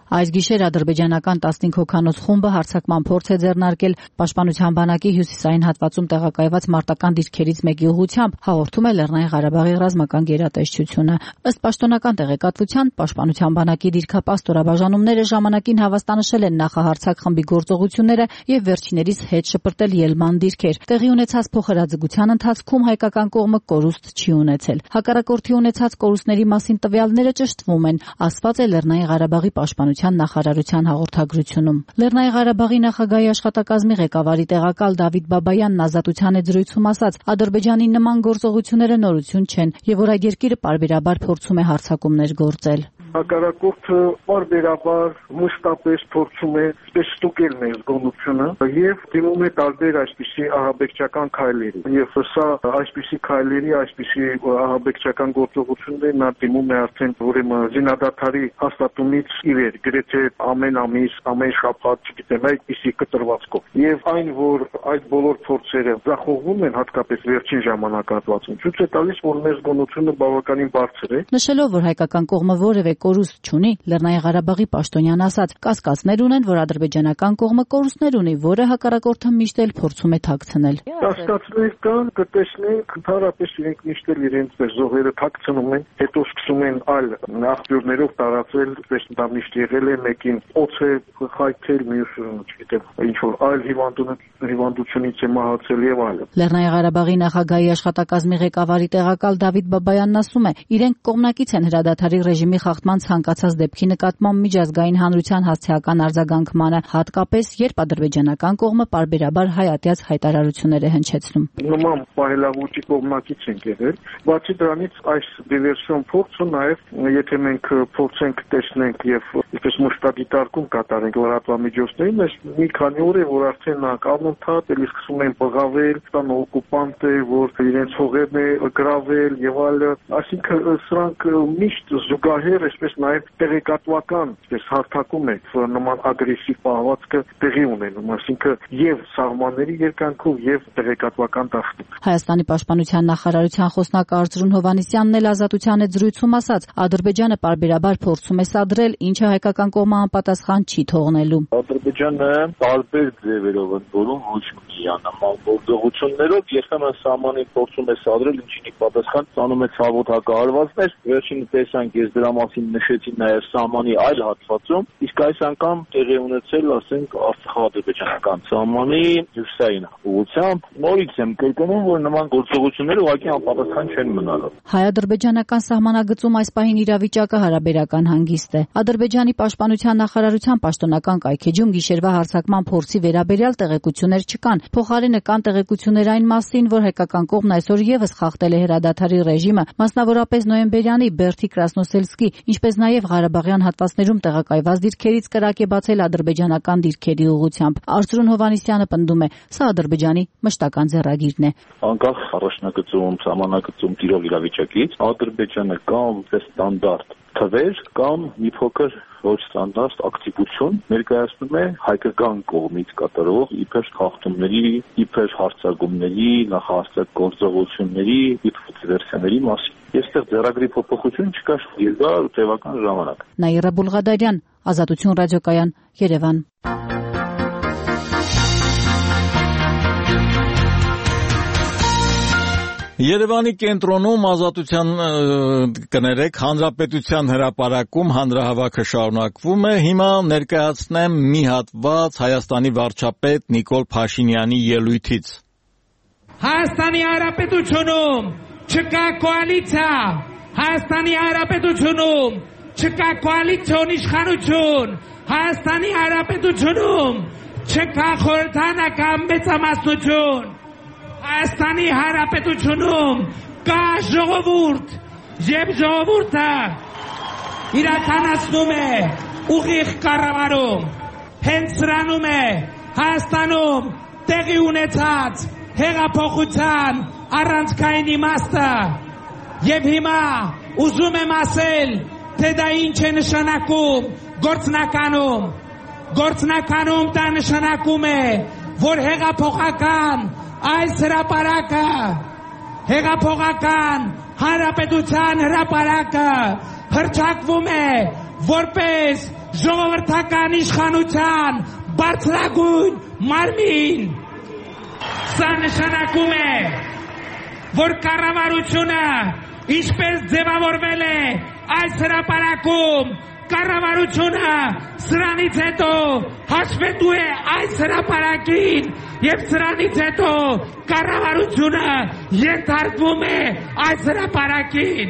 Speaker 14: Այս գիշեր ադրբեջանական 15 հոգանոց խումբը հարձակման փորձ է ձեռնարկել Պաշտպանության բանակի հյուսիսային հատվածում տեղակայված մարտական դիրքերից մեկի ուղղությամբ, հաղորդում է Լեռնային Ղարաբաղի ռազմական գերատեսչությունը։ Ըստ պաշտոնական տեղեկատվության, Պաշտպանության բանակի դիրքապահ ստորաբաժանումները ժամանակին հավաստանշել են նախահարձակ խմբի գործողությունները եւ վերջիներիս հետ շպրտել ելման դիրքեր։ Տեղի ունեցած փոխհրաձգության ընթացքում հայկական կողմը կորուստ չի ունեցել։ Հակառակորդի ունեցած կորուստների մասին տվյալները ճշտվում են, ասված է Լեռնային Ղարաբաղի պաշտպանության նախարարության հաղորդագրությունում։ Լեռնային Ղարաբաղի նախագահի աշխատակազմի ղեկավարի տեղակալ Դավիթ Բաբայանն ազատության հետ զրույցում ասաց. Ադրբեջանի նման գործողությունները նորություն չեն եւ որ այգերկիրը պարբերաբար փորձում է հարձակումներ գործել։
Speaker 5: Հակառակորդը պարբերաբար մշտապես փորձում է ստուգել մեր զգոնությունը եւ դիմում է տարբեր այսպիսի ահաբեկչական քայլերի։ Եվ սա այսպիսի քայլերի, այսպիսի ահաբեկչական գործողությունների նա դիմում է արդեն ուրեմն զինադադարի հաստատումից ի վեր, գրեթե ամեն ամիս, ամեն շաբաթ, չգիտեմ, այդպիսի կտրվածքով։ Եվ այն, որ այդ բոլոր փորձերը ձախողվում են, հատկապես վերջին ժամանակահատվածում, ցույց է տալիս, որ մեր զգոնությունը բավականին բարձր է։
Speaker 14: Նշելով, որ հայկական կողմը որևէ կորուստ չունի, Լեռնային Ղարաբաղի պաշտոնյան ասաց. կասկածներ ունեն, որ ադրբեջանական կողմը կորուստներ ունի, որը հակառակորդը միշտ էլ փորձում է թաքցնել։
Speaker 5: Կասկածներ կան, կտեսնենք, ընդհանրապես իրենք միշտ էլ իրենց զոհերը թաքցնում են, հետո սկսում են այլ աղբյուրներով տարածել, պես դա միշտ եղել է, մեկին օձ է խայթել, մյուսը, չգիտեմ, ինչ որ այլ հիվանդությունից է մահացել եւ այլն։
Speaker 14: Լեռնային Ղարաբաղի նախագահի աշխատակազմի ղեկավարի տեղակալ Դավիթ Բաբայանն ասում է, իրենք կողմնակից են հրադադարի ռեժիմի խախտման ցանկացած դեպքի նկատմամբ միջազգային հանրության հասցեական արձագանքմանը, հատկապես երբ ադրբեջանական կողմը պարբերաբար հայատյաց հայտարարություններ է հնչեցնում։
Speaker 5: Նման պահելավուճի կողմնակից ենք եղել, բացի դրանից այս դիվերսիոն փորձը նաև եթե մենք փորձենք տեսնենք եւ ինչպես մշտադիտարկում կատարենք լրատվամիջոցներին, այս մի քանի օր է որ արդեն կանոնթատ էլի սկսում են բղավել, տան օկուպանտ է, որ իրենց հողերն է գրավել եւ այլն, այսինքն սրանք միշտ զուգահեռ այսպես նաև տեղեկատվական, այսպես հարթակում է նման ագրեսիվ պահվածքը տեղի ունենում, այսինքն եւ սահմանների երկայնքով եւ տեղեկատվական դաշտում։
Speaker 14: Հայաստանի պաշտպանության նախարարության խոսնակ Արծրուն Հովհաննիսյանն էլ ազատության հետ զրույցում ասաց. Ադրբեջանը պարբերաբար փորձում է սադրել, ինչը հայկական կողմը անպատասխան չի թողնելու։
Speaker 6: Ադրբեջանը տարբեր ձևերով ընդորում ոչ մի աննման գործողություններով երբեմն սահմանին փորձում է սադրել, ինչին պատասխան ստանում է ցավոտ հակահարվածներ։ Վերջին տեսանք, ես դրա մասին նշեցի նաև սահմանի այլ հատվածում, իսկ այս անգամ տեղի ունեցել, ասենք, Արցախ-ադրբեջանական սահմանի հյուսիսային ուղղությամբ։ Նորից եմ կրկնում, որ նման գործողությունները ուղղակի անպատասխան չեն մնալու։
Speaker 14: Հայ-ադրբեջանական սահմանագծում այս պահին իրավիճակը հարաբերական հանգիստ է։ Ադրբեջանի պաշտպանության նախարարության պաշտոնական կայքեջում գիշերվա հարձակման փորձի վերաբերյալ տեղեկություններ չկան։ Փոխարենը կան տեղեկություններ այն մասին, որ հայկական կողմն այսօր եւս խախտել է հրադադարի ռեժիմը, մասնավորապես նոյեմբերյանի Բերթի Կրասնոսելսկի, ինչպես նաև Ղարաբաղյան հատվածներում տեղակայված դիրքերից կրակ է բացել ադրբեջանական դիրքերի ուղղությամբ։ Արծրուն Հովհաննիսյանը պնդում է, սա Ադրբեջանի մշտական ձեռագիրն է։
Speaker 6: Անկախ առաջնագծում, սահմանագծում տիրող իրավիճակից Ադրբեջանը կամ ստանդարտ թվեր կամ մի փոքր ոչ ստանդարտ ակտիվություն ներկայացնում է հայկական կողմից կատարող իբր խախտումների, իբր հարձակումների, նախահաստատ գործողությունների, իբր դիվերսիաների մասին։ Այստեղ ձեռագրի փոփոխություն չկա երկար տևական ժամանակ։
Speaker 14: Նաիրա Բուլղադարյան, Ազատություն ռադիոկայան, Երևան։
Speaker 1: Երևանի կենտրոնում ազատության կներեք հանրապետության հրապարակում հանրահավաքը շարունակվում է։ Հիմա ներկայացնեմ մի հատված Հայաստանի վարչապետ Նիկոլ Փաշինյանի ելույթից։
Speaker 9: Հայաստանի Հանրապետությունում չկա կոալիցիա, Հայաստանի Հանրապետությունում չկա կոալիցիոն իշխանություն, Հայաստանի Հանրապետությունում չկա խորհրդանական մեծամասնություն, Հայաստանի Հանրապետությունում կա ժողովուրդ, եւ ժողովուրդը իրականացնում է ուղիղ կառավարում, հենց սրանում է Հայաստանում տեղի ունեցած հեղափոխության առանցքային իմաստը եւ հիմա ուզում եմ ասել, թե դա ինչ է նշանակում գործնականում դա նշանակում է, որ հեղափոխական այս հրապարակը, հեղափոխական հանրապետության հրապարակը հռչակվում է որպես ժողովրդական իշխանության բարձրագույն մարմին։ Սա նշանակում է, որ կառավարությունը ինչպես ձևավորվել է այս հրապարակում, կառավարությունը սրանից հետո հաշվետու է այս հրապարակին եւ սրանից հետո կառավարությունը ենթարկվում է այս հրապարակին։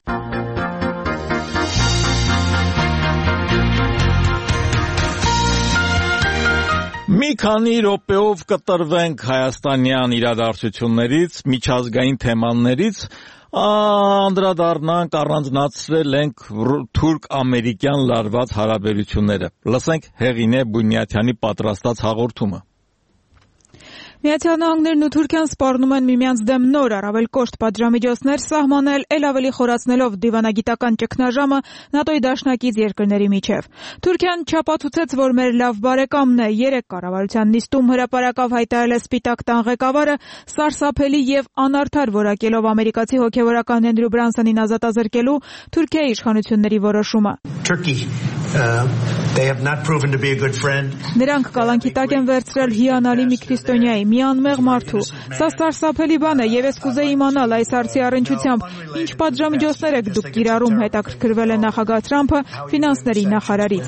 Speaker 1: Մի քանի րոպեով կտրվենք հայաստանյան իրադարձություններից, միջազգային թեմաներից, անդրադառնանք, առանձնացրել ենք թուրք-ամերիկյան լարված հարաբերությունները։ Լսենք Հեղինե Բունյաթյանի պատրաստած հաղորդումը։
Speaker 8: Միացյալ Նահանգներն ու Թուրքիան սպառնում են միմյանց դեմ նոր առավել կոշտ պատժամիջոցներ սահմանել, ել ավելի խորացնելով դիվանագիտական ճգնաժամը ՆԱՏՕ-ի դաշնակից երկրների միջև։ Թուրքիան չապացուցեց, որ մեր լավ բարեկամն է, 3 կառավարության նիստում հրապարակավ հայտարարել է Սպիտակ տան ղեկավարը, սարսափելի եւ անարդար որակելով ամերիկացի հոգեվորական Հենրի Բրանսոնին ազատազրկելու Թուրքիայի իշխանությունների որոշումը։ Նրանք կալանքի տակ են վերցրել հիանալի մի քրիստոնյայի, մի անմեղ մարդու։ Սա սարսափելի բան է եւ ես կուզեի իմանալ այս հարցի առնչությամբ ինչ պատժամիջոցներ եք դուք կիրառում, հետաքրքրվել է նախագահ Թրամփը ֆինանսների նախարարից։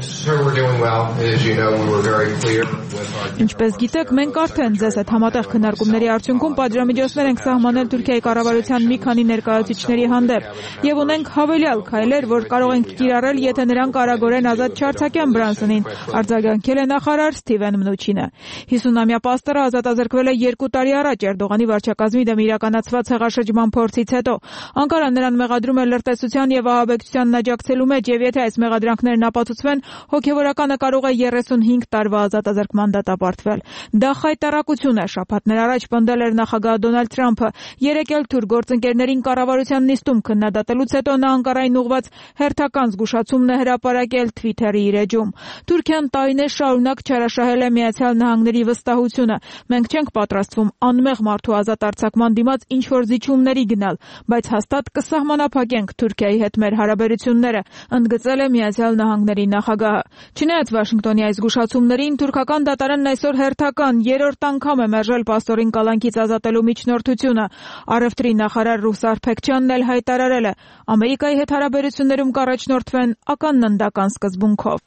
Speaker 8: Ինչպես գիտեք, մենք արդեն ձեզ հետ համատեղ քննարկումների արդյունքում պատժամիջոցներ ենք սահմանել Թուրքիայի կառավարության մի քանի ներկայացուցիչների հանդեպ եւ ունենք հավելյալ քայլեր, որ կարող ենք կիրառել, եթե նրանք արագորեն ազատ չարձակեն Բրանսոնին, արձագանքել է նախարար Սթիվեն Մնուչինը։ 50-ամյա պաստորը ազատազրկվել է 2 տարի առաջ Էրդողանի վարչակազմի դեմ իրականացված հեղաշրջման փորձից հետո։ Անկարան նրան մեղադրում է լրտեսության եւ ահաբեկչությանն աջակցելու մեջ եւ եթե այս մեղադրանքներն ապացուցվեն, հոգեվորականը կարող է 35 տարվա ազատազրկման դատապարտվել։ Դա խայտառակություն է, շաբաթներ առաջ պնդել էր նախագահ Դոնալդ Թրամփը, երեկ էլ թուրք գործընկերներին կառավարության նիստում քննադատելուց հետո նա Անկարային ուղղված հերթական զգուշացումն է հրապարակել Twitter-ի իր էջում։ Թուրքիան տարիներ շարունակ չարաշահել է Միացյալ Նահանգների վստահությունը։ Մենք չենք պատրաստվում անմեղ մարդու ազատ արձակման դիմաց ինչ-որ զիջումների գնալ, բայց հաստատ կսահմանափակենք Թուրքիայի հետ մեր հարաբերությունները, ընդգծել է Միացյալ Նահանգների նախագահը։ Չնայած Վաշինգտոնի այս զգուշացումներին, թուրքական դատարանն այսօր հերթական 3-րդ անգամ է մերժել պաստորին կալանքից ազատելու միջնորդությունը։ Առևտրի նախարար Ռուսար Փեքչյանն էլ հայտարարել է, Ամերիկայի հետ հարաբերություններում կառաջնորդվեն ականննդական սկզբունքով։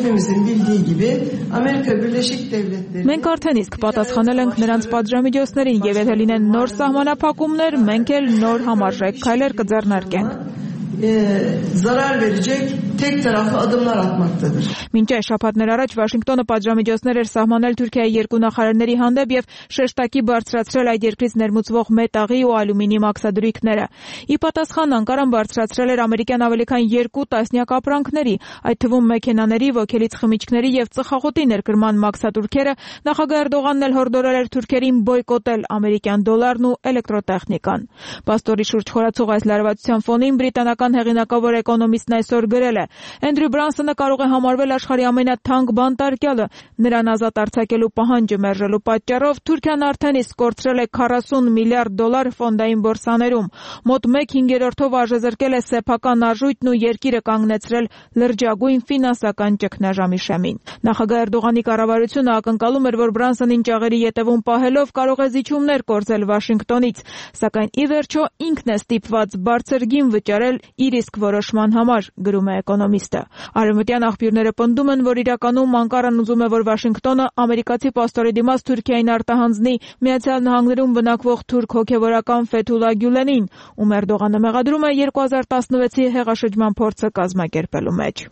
Speaker 8: Մենք արդեն իսկ պատասխանել ենք նրանց պատժամիջոցներին եւ եթե լինեն նոր սահմանափակումներ, մենք էլ նոր համարժեք քայլեր կձեռնարկենք։ Zarar verecek tek taraflı adımlar atmaktadır. Մինչ այս շաբաթներ առաջ Վաշինգտոնը պատժամիջոցներ էր սահմանել Թուրքիայի 2 նախարարների հանդեպ եւ շեշտակի բարձրացրել այդ երկրից ներմուծվող մետաղի ու ալյումինի մաքսադրույքները։ Ի պատասխան Անկարան բարձրացրել էր ամերիկյան ավելի քան 2 տասնյակ ապրանքների, այդ թվում մեքենաների, ոգելից խմիչքների եւ ծխախոտի ներկրման մաքսատուրքերը։ Նախագահ Էրդողանն էլ հորդորել էր թուրքերին բոյկոտել ամերիկյան դոլարն ու էլեկտրոտեխնիկան։ Պաստորի շուրջ խորացող այս լարվածության ֆոնին բրիտանական հեղինակավոր էկոնոմիստն այսօր գրել է. Հենրի Բրանսոնը կարող է համարվել աշխարհի ամենաթանկ բանտարկյալը։ Նրան ազատ արձակելու պահանջը մերժելու պատճառով Թուրքիան արդեն իսկ կորցրել է 40 միլիարդ դոլար ֆոնդային բորսաներում։ Մոտ 1/5-ով արժեզրկել է սեփական արժույթն ու երկիրը կանգնեցրել լրջագույն ֆինանսական ճգնաժամի շեմին։ Նախագահ Էրդողանի կառավարությունը ակնկալում էր, որ Բրանսոնին ճաղերի ետևում պահելով կարող է զիջումներ կորզել Վաշինգտոնից, սակայն ի վերջո ինքն է ստիպված բարձր գին վճարել իր իսկ որոշման համար, գրում է էկոնոմիստը։ Արևմտյան աղբյուրները պնդում են, որ իրականում Անկարան ուզում է, որ Վաշինգտոնը ամերիկացի պաստորի դիմաց Թուրքիային արտահանձնի Միացյալ Նահանգներում բնակվող թուրք հոգեվորական Ֆեթուլա Գյուլենին, ում Էրդողանը մեղադրում է 2016-ի հեղաշրջման փորձը կազմակերպելու մեջ։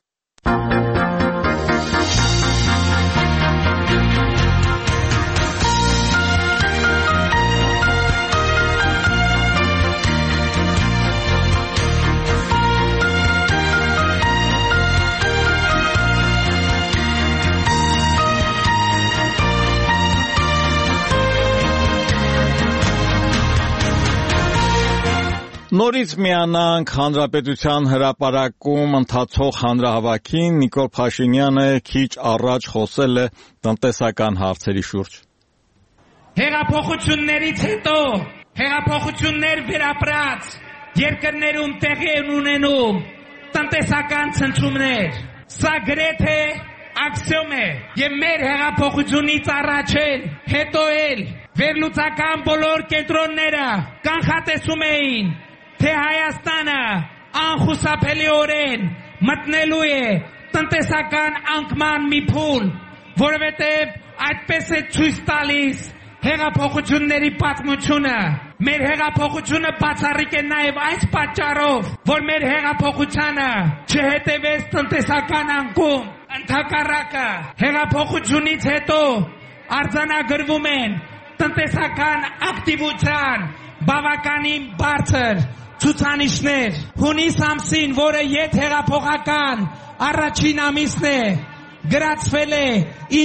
Speaker 1: Նորից միանանք Հանրապետության հրապարակում ընթացող հանրահավաքին։ Նիկոլ Փաշինյանը քիչ առաջ խոսել է տնտեսական հարցերի շուրջ։
Speaker 9: Հեղափոխություններից հետո հեղափոխություններ վերապրած երկրներում տեղի են ունենում տնտեսական ցնցումներ։ Սա գրեթե ակսիոմ է եւ մեր հեղափոխությունից առաջ էլ հետո էլ վերլուծական բոլոր կենտրոնները կանխատեսում էին թե Հայաստանը անխուսափելիորեն մտնելու է տնտեսական անկման մի փուլ, որովհետև այդպես է ցույց տալիս հեղափոխությունների պատմությունը։ Մեր հեղափոխությունը բացառիկ է նաև այս պատճառով, որ մեր հեղափոխությանը չհետևեց տնտեսական անկում։ Ընդհակառակը հեղափոխությունից հետո արձանագրվում են տնտեսական ակտիվության բավականին բարձր ցուցանիշներ։ Հունիս ամսին, որը յետհեղափոխական առաջին ամիսն է, գրացվել է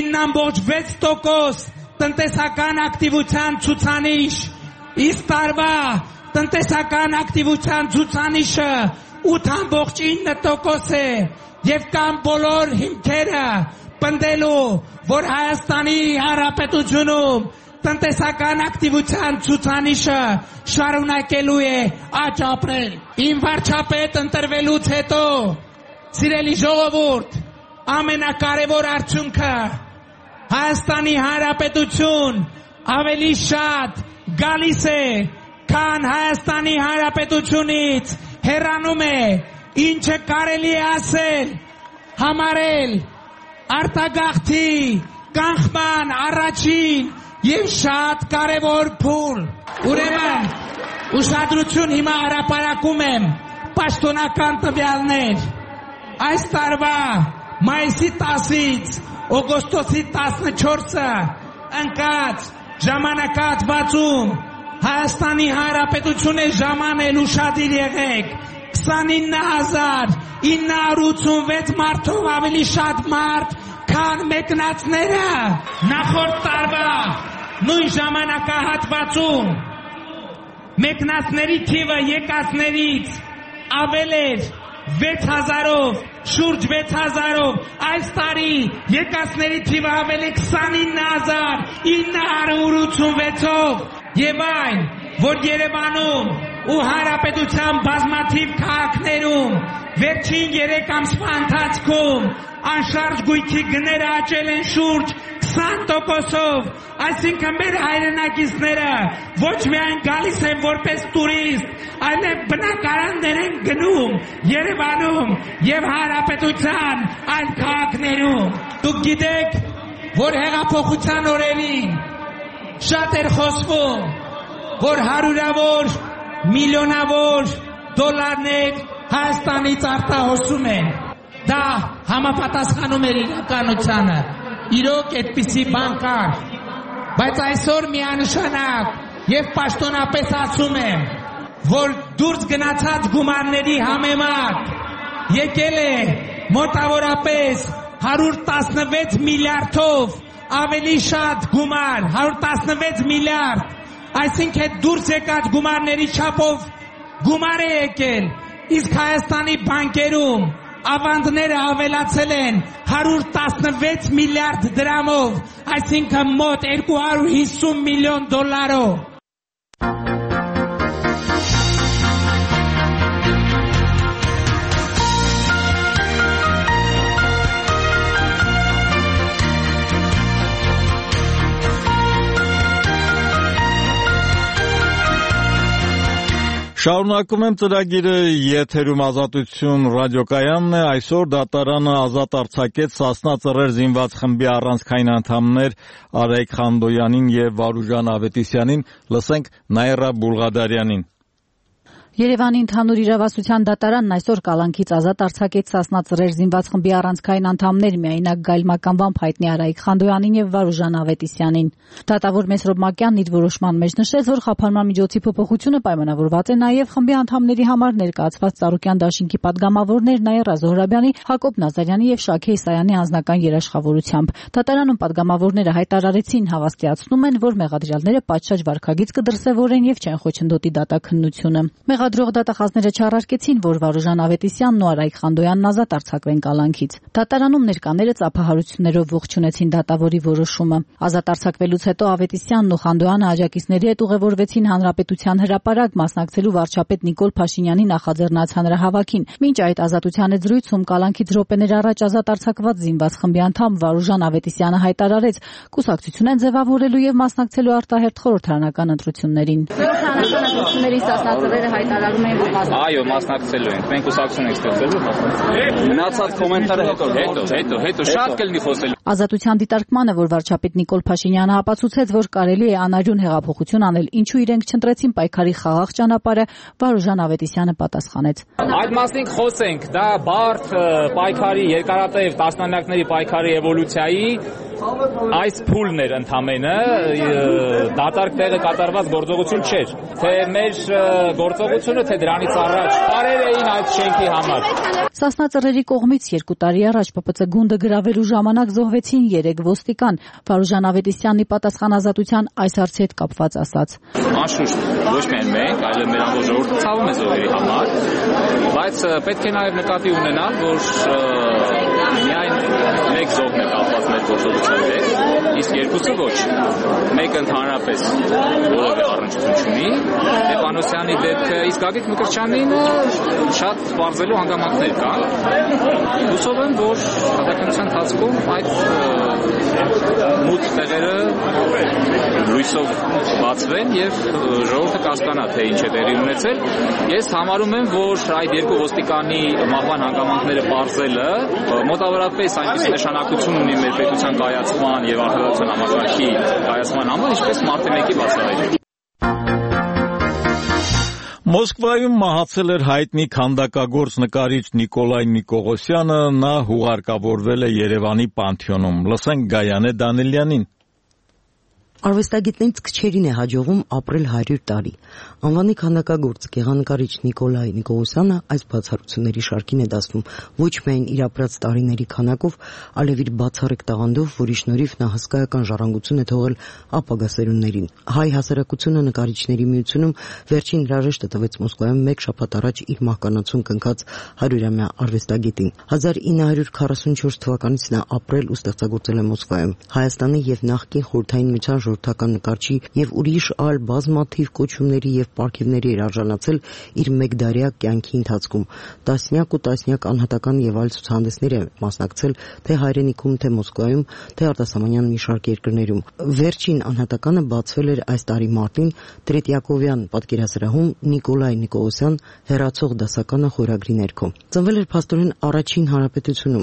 Speaker 9: 9.6% տնտեսական ակտիվության ցուցանիշ, իսկ տարվա տնտեսական ակտիվության ցուցանիշը 8.9% է եւ կան բոլոր հիմքերը պնդելու, որ Հայաստանի Հանրապետությունում տնտեսական ակտիվության ցուցանիշը շարունակելու է աճ ապրել։ Իմ վարչապետ ընտրվելուց հետո, սիրելի ժողովուրդ, ամենակարևոր արդյունքը Հայաստանի Հանրապետություն ավելի շատ գալիս է, քան Հայաստանի Հանրապետությունից հեռանում է, ինչը կարելի է ասել, համարել արտագաղթի կանխման առաջին եւ շատ կարևոր փուլ։ Ուրեմն ուշադրություն հիմա հրապարակում եմ պաշտոնական տվյալներ։ Այս տարվա մայիսի 10-ից օգոստոսի 14-ը ընկած ժամանակահատվածում Հայաստանի Հանրապետությունը ժամանել ուշադիր եղեք 29986 մարդով ավելի շատ մարդ, քան մեկնածները նախորդ տարվա նույն ժամանակահատվածում մեկնածների թիվը եկածներից ավել էր 6000-ով, շուրջ 6000-ով, այս տարի եկածների թիվը ավել է 29986-ով եւ այն, որ Երևանում ու Հանրապետության բազմաթիվ քաղաքներում վերջին 3 ամսվա ընթացքում անշարժ գույքի գները աճել են շուրջ 20%-ով, այսինքն մեր հայրենակիցները ոչ միայն գալիս են որպես տուրիստ, այլև բնակարաններ են գնում Երևանում եւ Հանրապետության այլ քաղաքներում։ Դուք գիտեք, որ հեղափոխության օրերին շատ էր խոսվում, որ հարյուրավոր, միլիոնավոր դոլարներ Հայաստանից արտահոսում են։ Դա համապատասխանում էր իրականությանը։ Իրոք այդպիսի բան կար, բայց այսօր միանշանակ եւ պաշտոնապես ասում եմ, որ դուրս գնացած գումարների համեմատ եկել է մոտավորապես 116 միլիարդով ավելի շատ գումար, 116 միլիարդ, այսինքն դուրս եկած գումարների չափով գումար է եկել, իսկ Հայաստանի բանկերում ավանդները ավելացել են 116 միլիարդ դրամով, այսինքն մոտ 250 միլիոն դոլարով։
Speaker 1: Շարունակում եմ ծրագիրը, եթերում Ազատություն ռադիոկայանն է, այսօր դատարանը ազատ արձակեց Սասնա Ծռեր զինված խմբի առանցքային անդամներ Արայք Խանդոյանին եւ Վարուժան Ավետիսյանին, լսենք Նաիրա Բուլղադարյանին։
Speaker 13: Երևանի ընդհանուր իրավասության դատարանն այսօր կալանքից ազատ արձակեց Սասնա Ծռեր զինված խմբի առանցքային անդամներ միայնակ Գայլ Մականվան հայտնի Արայք Խանդոյանին եւ Վարուժան Ավետիսյանին։ Դատավոր Մեսրոբ Մակյանն իր որոշման մեջ նշեց, որ խափանման միջոցի փոփոխությունը պայմանավորված է նաեւ խմբի անդամների համար ներկայացված Ծառուկյան դաշինքի падգամավորներ Նաիրա Զոհրաբյանի, Հակոբ Նազարյանի եւ Շաքե Իսայանի անձնական երաշխավորությամբ։ Դատարանում падգամավորները հայտարարեցին, հավաստիացնում են, որ մեղադրյալները պատշաճ վարքագիծ կդրսևորեն եւ չեն խոչընդոտի դատաքննությունը։ Ենթադրող դատախազները չառարկեցին, որ Վարուժան Ավետիսյանն ու Արայք Խանդոյանն ազատ արձակվեն կալանքից։ Դատարանում ներկաները ծափահարություններով ողջունեցին դատավորի որոշումը։ Ազատ արձակվելուց հետո Ավետիսյանն ու Խանդոյանը աջակիցների հետ ուղևորվեցին Հանրապետության հրապարակ մասնակցելու վարչապետ Նիկոլ Փաշինյանի նախաձեռնած հանրահավաքին։ Մինչ այդ ազատության զրույցում կալանքից րոպեներ առաջ ազատ արձակված զինված խմբի անդամ Վարուժան Ավետիսյանը հայտարարեց, կուսակցություն են ձևավորելու եւ մասնակցելու արտահերթ խորհրդարանական ընտրություններին։
Speaker 15: Ընտրությունների սասնածրերը հայտարարում են, որ
Speaker 16: այո, մասնակցելու ենք։ Մենք կուսակցություն ենք ստեղծելու։ Մնացած կոմենտարը հետո շատ կլինի խոսել։
Speaker 13: Ազատության դիտարկմանը, որ վարչապետ Նիկոլ Փաշինյանը ապացուցեց, որ կարելի է անարյուն հեղափոխություն անել, ինչու իրենք չընտրեցին պայքարի խաղաղ ճանապարհը, Վարուժան Ավետիսյանը պատասխանեց։
Speaker 16: Այդ մասին խոսենք, դա բարդ պայքարի, երկարատև տասնամյակների պայքարի էվոլյուցիայի այս փուլն էր ընդամենը, դատարկ տեղը կատարված գործողություն չէր, թե մեր գործողությունը, թե դրանից առաջ տարեր էին այդ շենքի համար։
Speaker 13: Սասնածռերի կողմից 2 տարի առաջ ՊՊՑ գունդը գրավելու ժամանակ զոհվեցին 3 ոստիկան։ Վարուժան Ավետիսյանի պատասխան ազատության այս հարցի հետ կապված ասաց.
Speaker 16: Անշուշտ ոչ միայն մենք, այլ մեր ամբողջ ժողովուրդը ցավում է զոհերի համար, բայց պետք է նաև նկատի ունենալ, որ միայն մեկ զոհն է կապված մեր գործողության հետ, իսկ երկուսը ոչ։ Մեկը ընդհանրապես որևէ առնչություն չունի։ Ստեփանոսյանի դեպքը, իսկ Գագիկ Մկրտչյանին շատ բարձելու հանգամանքներ կան։ Հուսով եմ, որ քաղաքականության ընթացքում այդ մութ տեղերը լույսով բացվեն եւ ժողովուրդը կհասկանա, թե ինչ է տեղի ունեցել։ Ես համարում եմ, որ այդ երկու ոստիկանի մահվան հանգամանքները բարձելը մոտավորապես այնպիսի նշանակություն ունի մեր պետության կայացման եւ արդարացման համակարգի կայացման համար, ինչպես մարտի 1-ի բացահայտումը։
Speaker 1: Մոսկվայում մահացել էր հայտնի քանդակագործ նկարիչ Նիկոլայ Նիկողոսյանը, նա հուղարկավորվել է Երևանի Պանթեոնում։ Լսենք Գայանե Դանիելյանին։
Speaker 17: Արվեստագետներից քչերին է հաջողում ապրել 100 տարի։ Անվանի քանդակագործ գեղանկարիչ Նիկոլայ Նիկողոսյանը այս բացառությունների շարքին է դասվում ոչ միայն իր ապրած տարիների քանակով, այլև իր բացառիկ տաղանդով, որի շնորհիվ նա հսկայական ժառանգություն է թողել ապագա սերունդներին։ Հայ հասարակությունը նկարիչների միությունում վերջին հրաժեշտը տվեց Մոսկվայում 1 շաբաթ առաջ իր մահկանացուն կնքած 100-ամյա արվեստագետին։ 1944 թվականից նա ապրել ու ստեղծագործել է Մոսկվայում։ Հայաստանի եւ նախկին Խորհրդային Միության ժողովրդական նկարչի եւ ուրիշ այլ բազմաթիվ կոչումների եւ պարգևների էր արժանացել իր մեկդարյա կյանքի ընթացքում։ Տասնյակ ու տասնյակ անհատական եւ այլ ցուցահանդեսներ է մասնակցել թե հայրենիքում, թե Մոսկվայում, թե արտասահմանյան մի շարք երկրներում։ Վերջին անհատականը բացվել էր այս տարի մարտին Տրետյակովյան պատկերասրահում Նիկոլայ Նիկողոսյան հեռացող դասականը խորագրի ներքո։ Ծնվել էր փաստորեն առաջին հանրապետությունում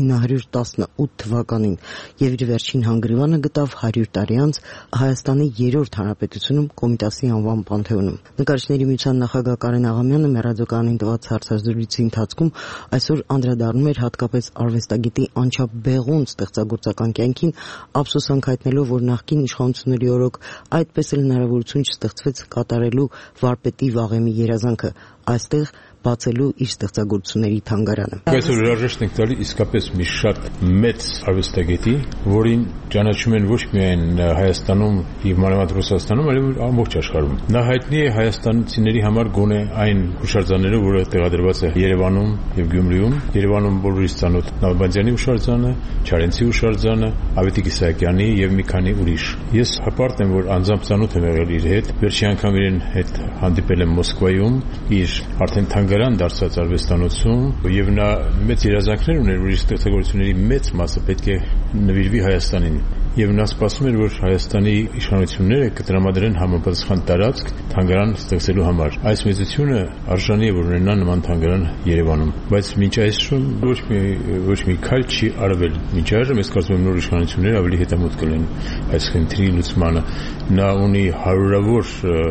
Speaker 17: 1918 թվականին եւ իր վերջին հանգրվանը գտավ 100 տարի անց Հայաստանի 3-րդ հանրապետությունում Կոմիտասի անվան Պանթեոնում։ Նկարիչների միության նախագահ Կարեն Աղամյանը մեր ռադիոկայանին տված հարցազրույցի ընթացքում այսօր անդրադառնում էր հատկապես արվեստագետի անչափ բեղուն ստեղծագործական կյանքին, ափսոսանք հայտնելով, որ նախկին իշխանությունների օրոք այդպես էլ հնարավորություն չստեղծվեց կատարելու վարպետի Վաղեմի երազանքը այստեղ բացելու իր ստեղծագործությունների թանգարանը։
Speaker 24: Այսօր հրաժեշտ ենք տալի իսկապես մի շատ մեծ արվեստագետի, որին ճանաչում են ոչ միայն Հայաստանում եւ մանավանդ Ռուսաստանում, այլև ամբողջ աշխարհում։ Նա հայտնի է հայաստանցիների համար գոնե այն հուշարձանները, որը տեղադրված է Երևանում եւ Գյումրիում։ Երևանում բոլորիս ծանոթ Նալբանդյանի հուշարձանը, Չարենցի հուշարձանը, Ավետիք Իսահակյանի եւ մի քանի ուրիշ։ Ես հպարտ եմ, որ անձամբ ծանոթ եմ եղել իր հետ։ Վերջի անգամ իրեն հետ հանդիպել եմ Մոսկվայում, իր արդեն թանգարան դարձած արվեստանոցում, եւ նա մեծ երազանքներ ուներ, որ իր ստեղծագործությունների մեծ մասը պետք է նվիրվի Հայաստանին։ Եվ նա սպասում էր, որ Հայաստանի իշխանությունները կտրամադրեն համապատասխան տարածք թանգարան ստեղծելու համար։ Այս մեծությունը արժանի է, որ ունենա նման թանգարան Երևանում, բայց մինչ այսօր ոչ մի քայլ չի արվել։ Մինչ այժմ ես կարծում եմ նոր իշխանությունները ավելի հետամուտ կլինեն այս խնդրի լուծմանը։ Նա ունի հարյուրավոր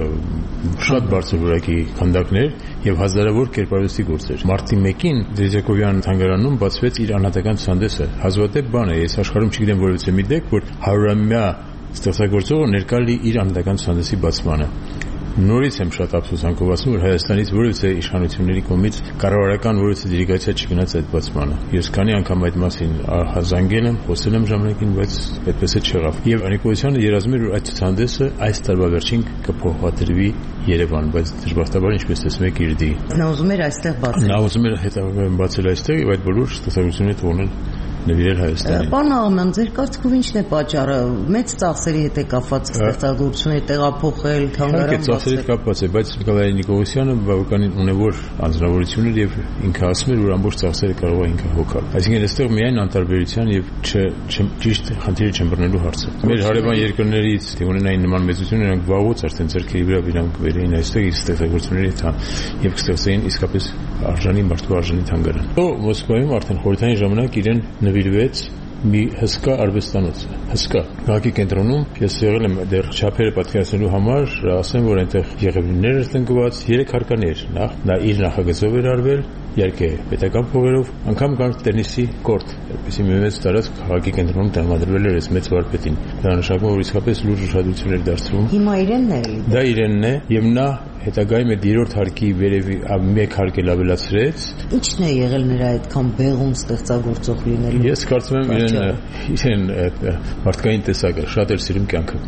Speaker 24: շատ բարձր որակի քանդակներ եւ հազարավոր կերպարվեստի գործեր։ Մարտի 1-ին Տրետյակովյան թանգարանում բացվեց իր անհատական ցուցահանդեսը։ Հազվադեպ բան է, ես աշխարհում չգիտեմ որևէ մի դեպք, որ 100-ամյա ստեղծագործողը ներկա լինի իր անհատական ցուցահանդեսի բացմանը։ Նորից եմ շատ ափսոսանքով ասում, որ Հայաստանից որևէ իշխանությունների կողմից կառավարական որևէ դելեգացիա չգնաց այդ բացմանը։ Ես քանի անգամ այդ մասին զանգել եմ, խոսել եմ ժամանակին, բայց այդպես է չեղավ։ Եվ Նիկոլոսյանը երազում էր, որ այդ ցուցահանդեսը այս տարվա վերջին կփոխադրվի Երևան, բայց դժբախտաբար ինչպես տեսնում եք իր դի։
Speaker 17: Նա ուզում էր այստեղ բացել։
Speaker 24: Նա ուզում էր հետագայում բացել այստեղ եւ այդ բոլոր ստեղծագործությունները թողնել նվիրել Հայաստանին։
Speaker 17: Պարոն Աղամյան, ձեր կարծիքով ի՞նչն է պատճառը։ Մեծ ծախսերի հետ է կապված ստեղծագործությունները տեղափոխել, թանգարան բացել։
Speaker 24: Ծախսերի հետ կապված է, բայց Նիկոլայ Նիկողոսյանը բավականին ունևոր անձնավորություն էր եւ ինքը ասում էր, որ ամբողջ ծախսերը կարող է ինքը հոգալ։ Այսինքն այստեղ միայն անտարբերության եւ ճիշտ խնդիրը չըմբռնելու հարցը։ Մեր հարևան երկրներից թե ունենային նման մեծություն, նրանք վաղուց արդեն ձեռքերի վրա իրանք վերեին այստեղ իր ստեղծագործությունների հետ եւ կստեղծեին իսկապես արժանի մարդու արժանի թանգարան։ Մոսկվայում արդեն խորհրդային ժամանակ իրեն նվիրվեց մի հսկա արվեստանոց, հսկա քաղաքի կենտրոնում։ Ես եղել եմ դեռ չափերը պատկերացնելու համար, ասեմ, որ այնտեղ եղևնիներ էր տնկված, 3 հարկաներ։ Նախ նա իր նախագծով էր արվել, իհարկե պետական փողերով, անգամ կար տենիսի կորտ, այսպեսի մի մեծ տարածք քաղաքի կենտրոնում տրամադրվել էր այս մեծ վարպետին։ Դա նշանակում է, որ իսկապես լուրջ ուշադրություն էր դարձվում։
Speaker 17: Հիմա իրենն է։
Speaker 24: Դա իրենն է եւ նա հետագայում այդ 3-րդ հարկի վերևի մեկ հարկ էլ ավելացրեց։
Speaker 17: Ինչն է եղել նրա այդքան բեղում ստեղծագործող լինելու։
Speaker 24: Ես կարծում եմ իրեն մարդկային տեսակը շատ էր սիրում կյանքը։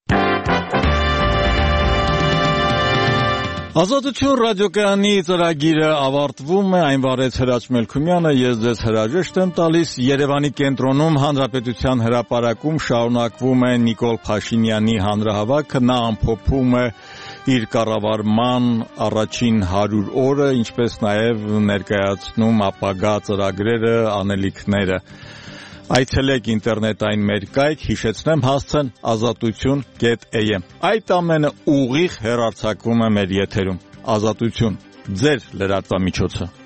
Speaker 1: Ազատություն ռադիոկայանի ծրագիրը ավարտվում է, այն վարեց Հրաչ Մելքումյանը, ես ձեզ հրաժեշտ եմ տալիս։ Երևանի կենտրոնում Հանրապետության հրապարակում շարունակվում է Նիկոլ Փաշինյանի հանրահավաքը, նա ամփոփում է իր կառավարման առաջին 100 օրը, ինչպես նաև ներկայացնում ապագա ծրագրերը, անելիքները։ Այցելեք ինտերնետային մեր կայք, հիշեցնեմ, հասցեն azatutun.am։ Այդ ամենը ուղիղ հեռարձակվում է մեր եթերում։ Ազատություն, ձեր լրատվամիջոցը։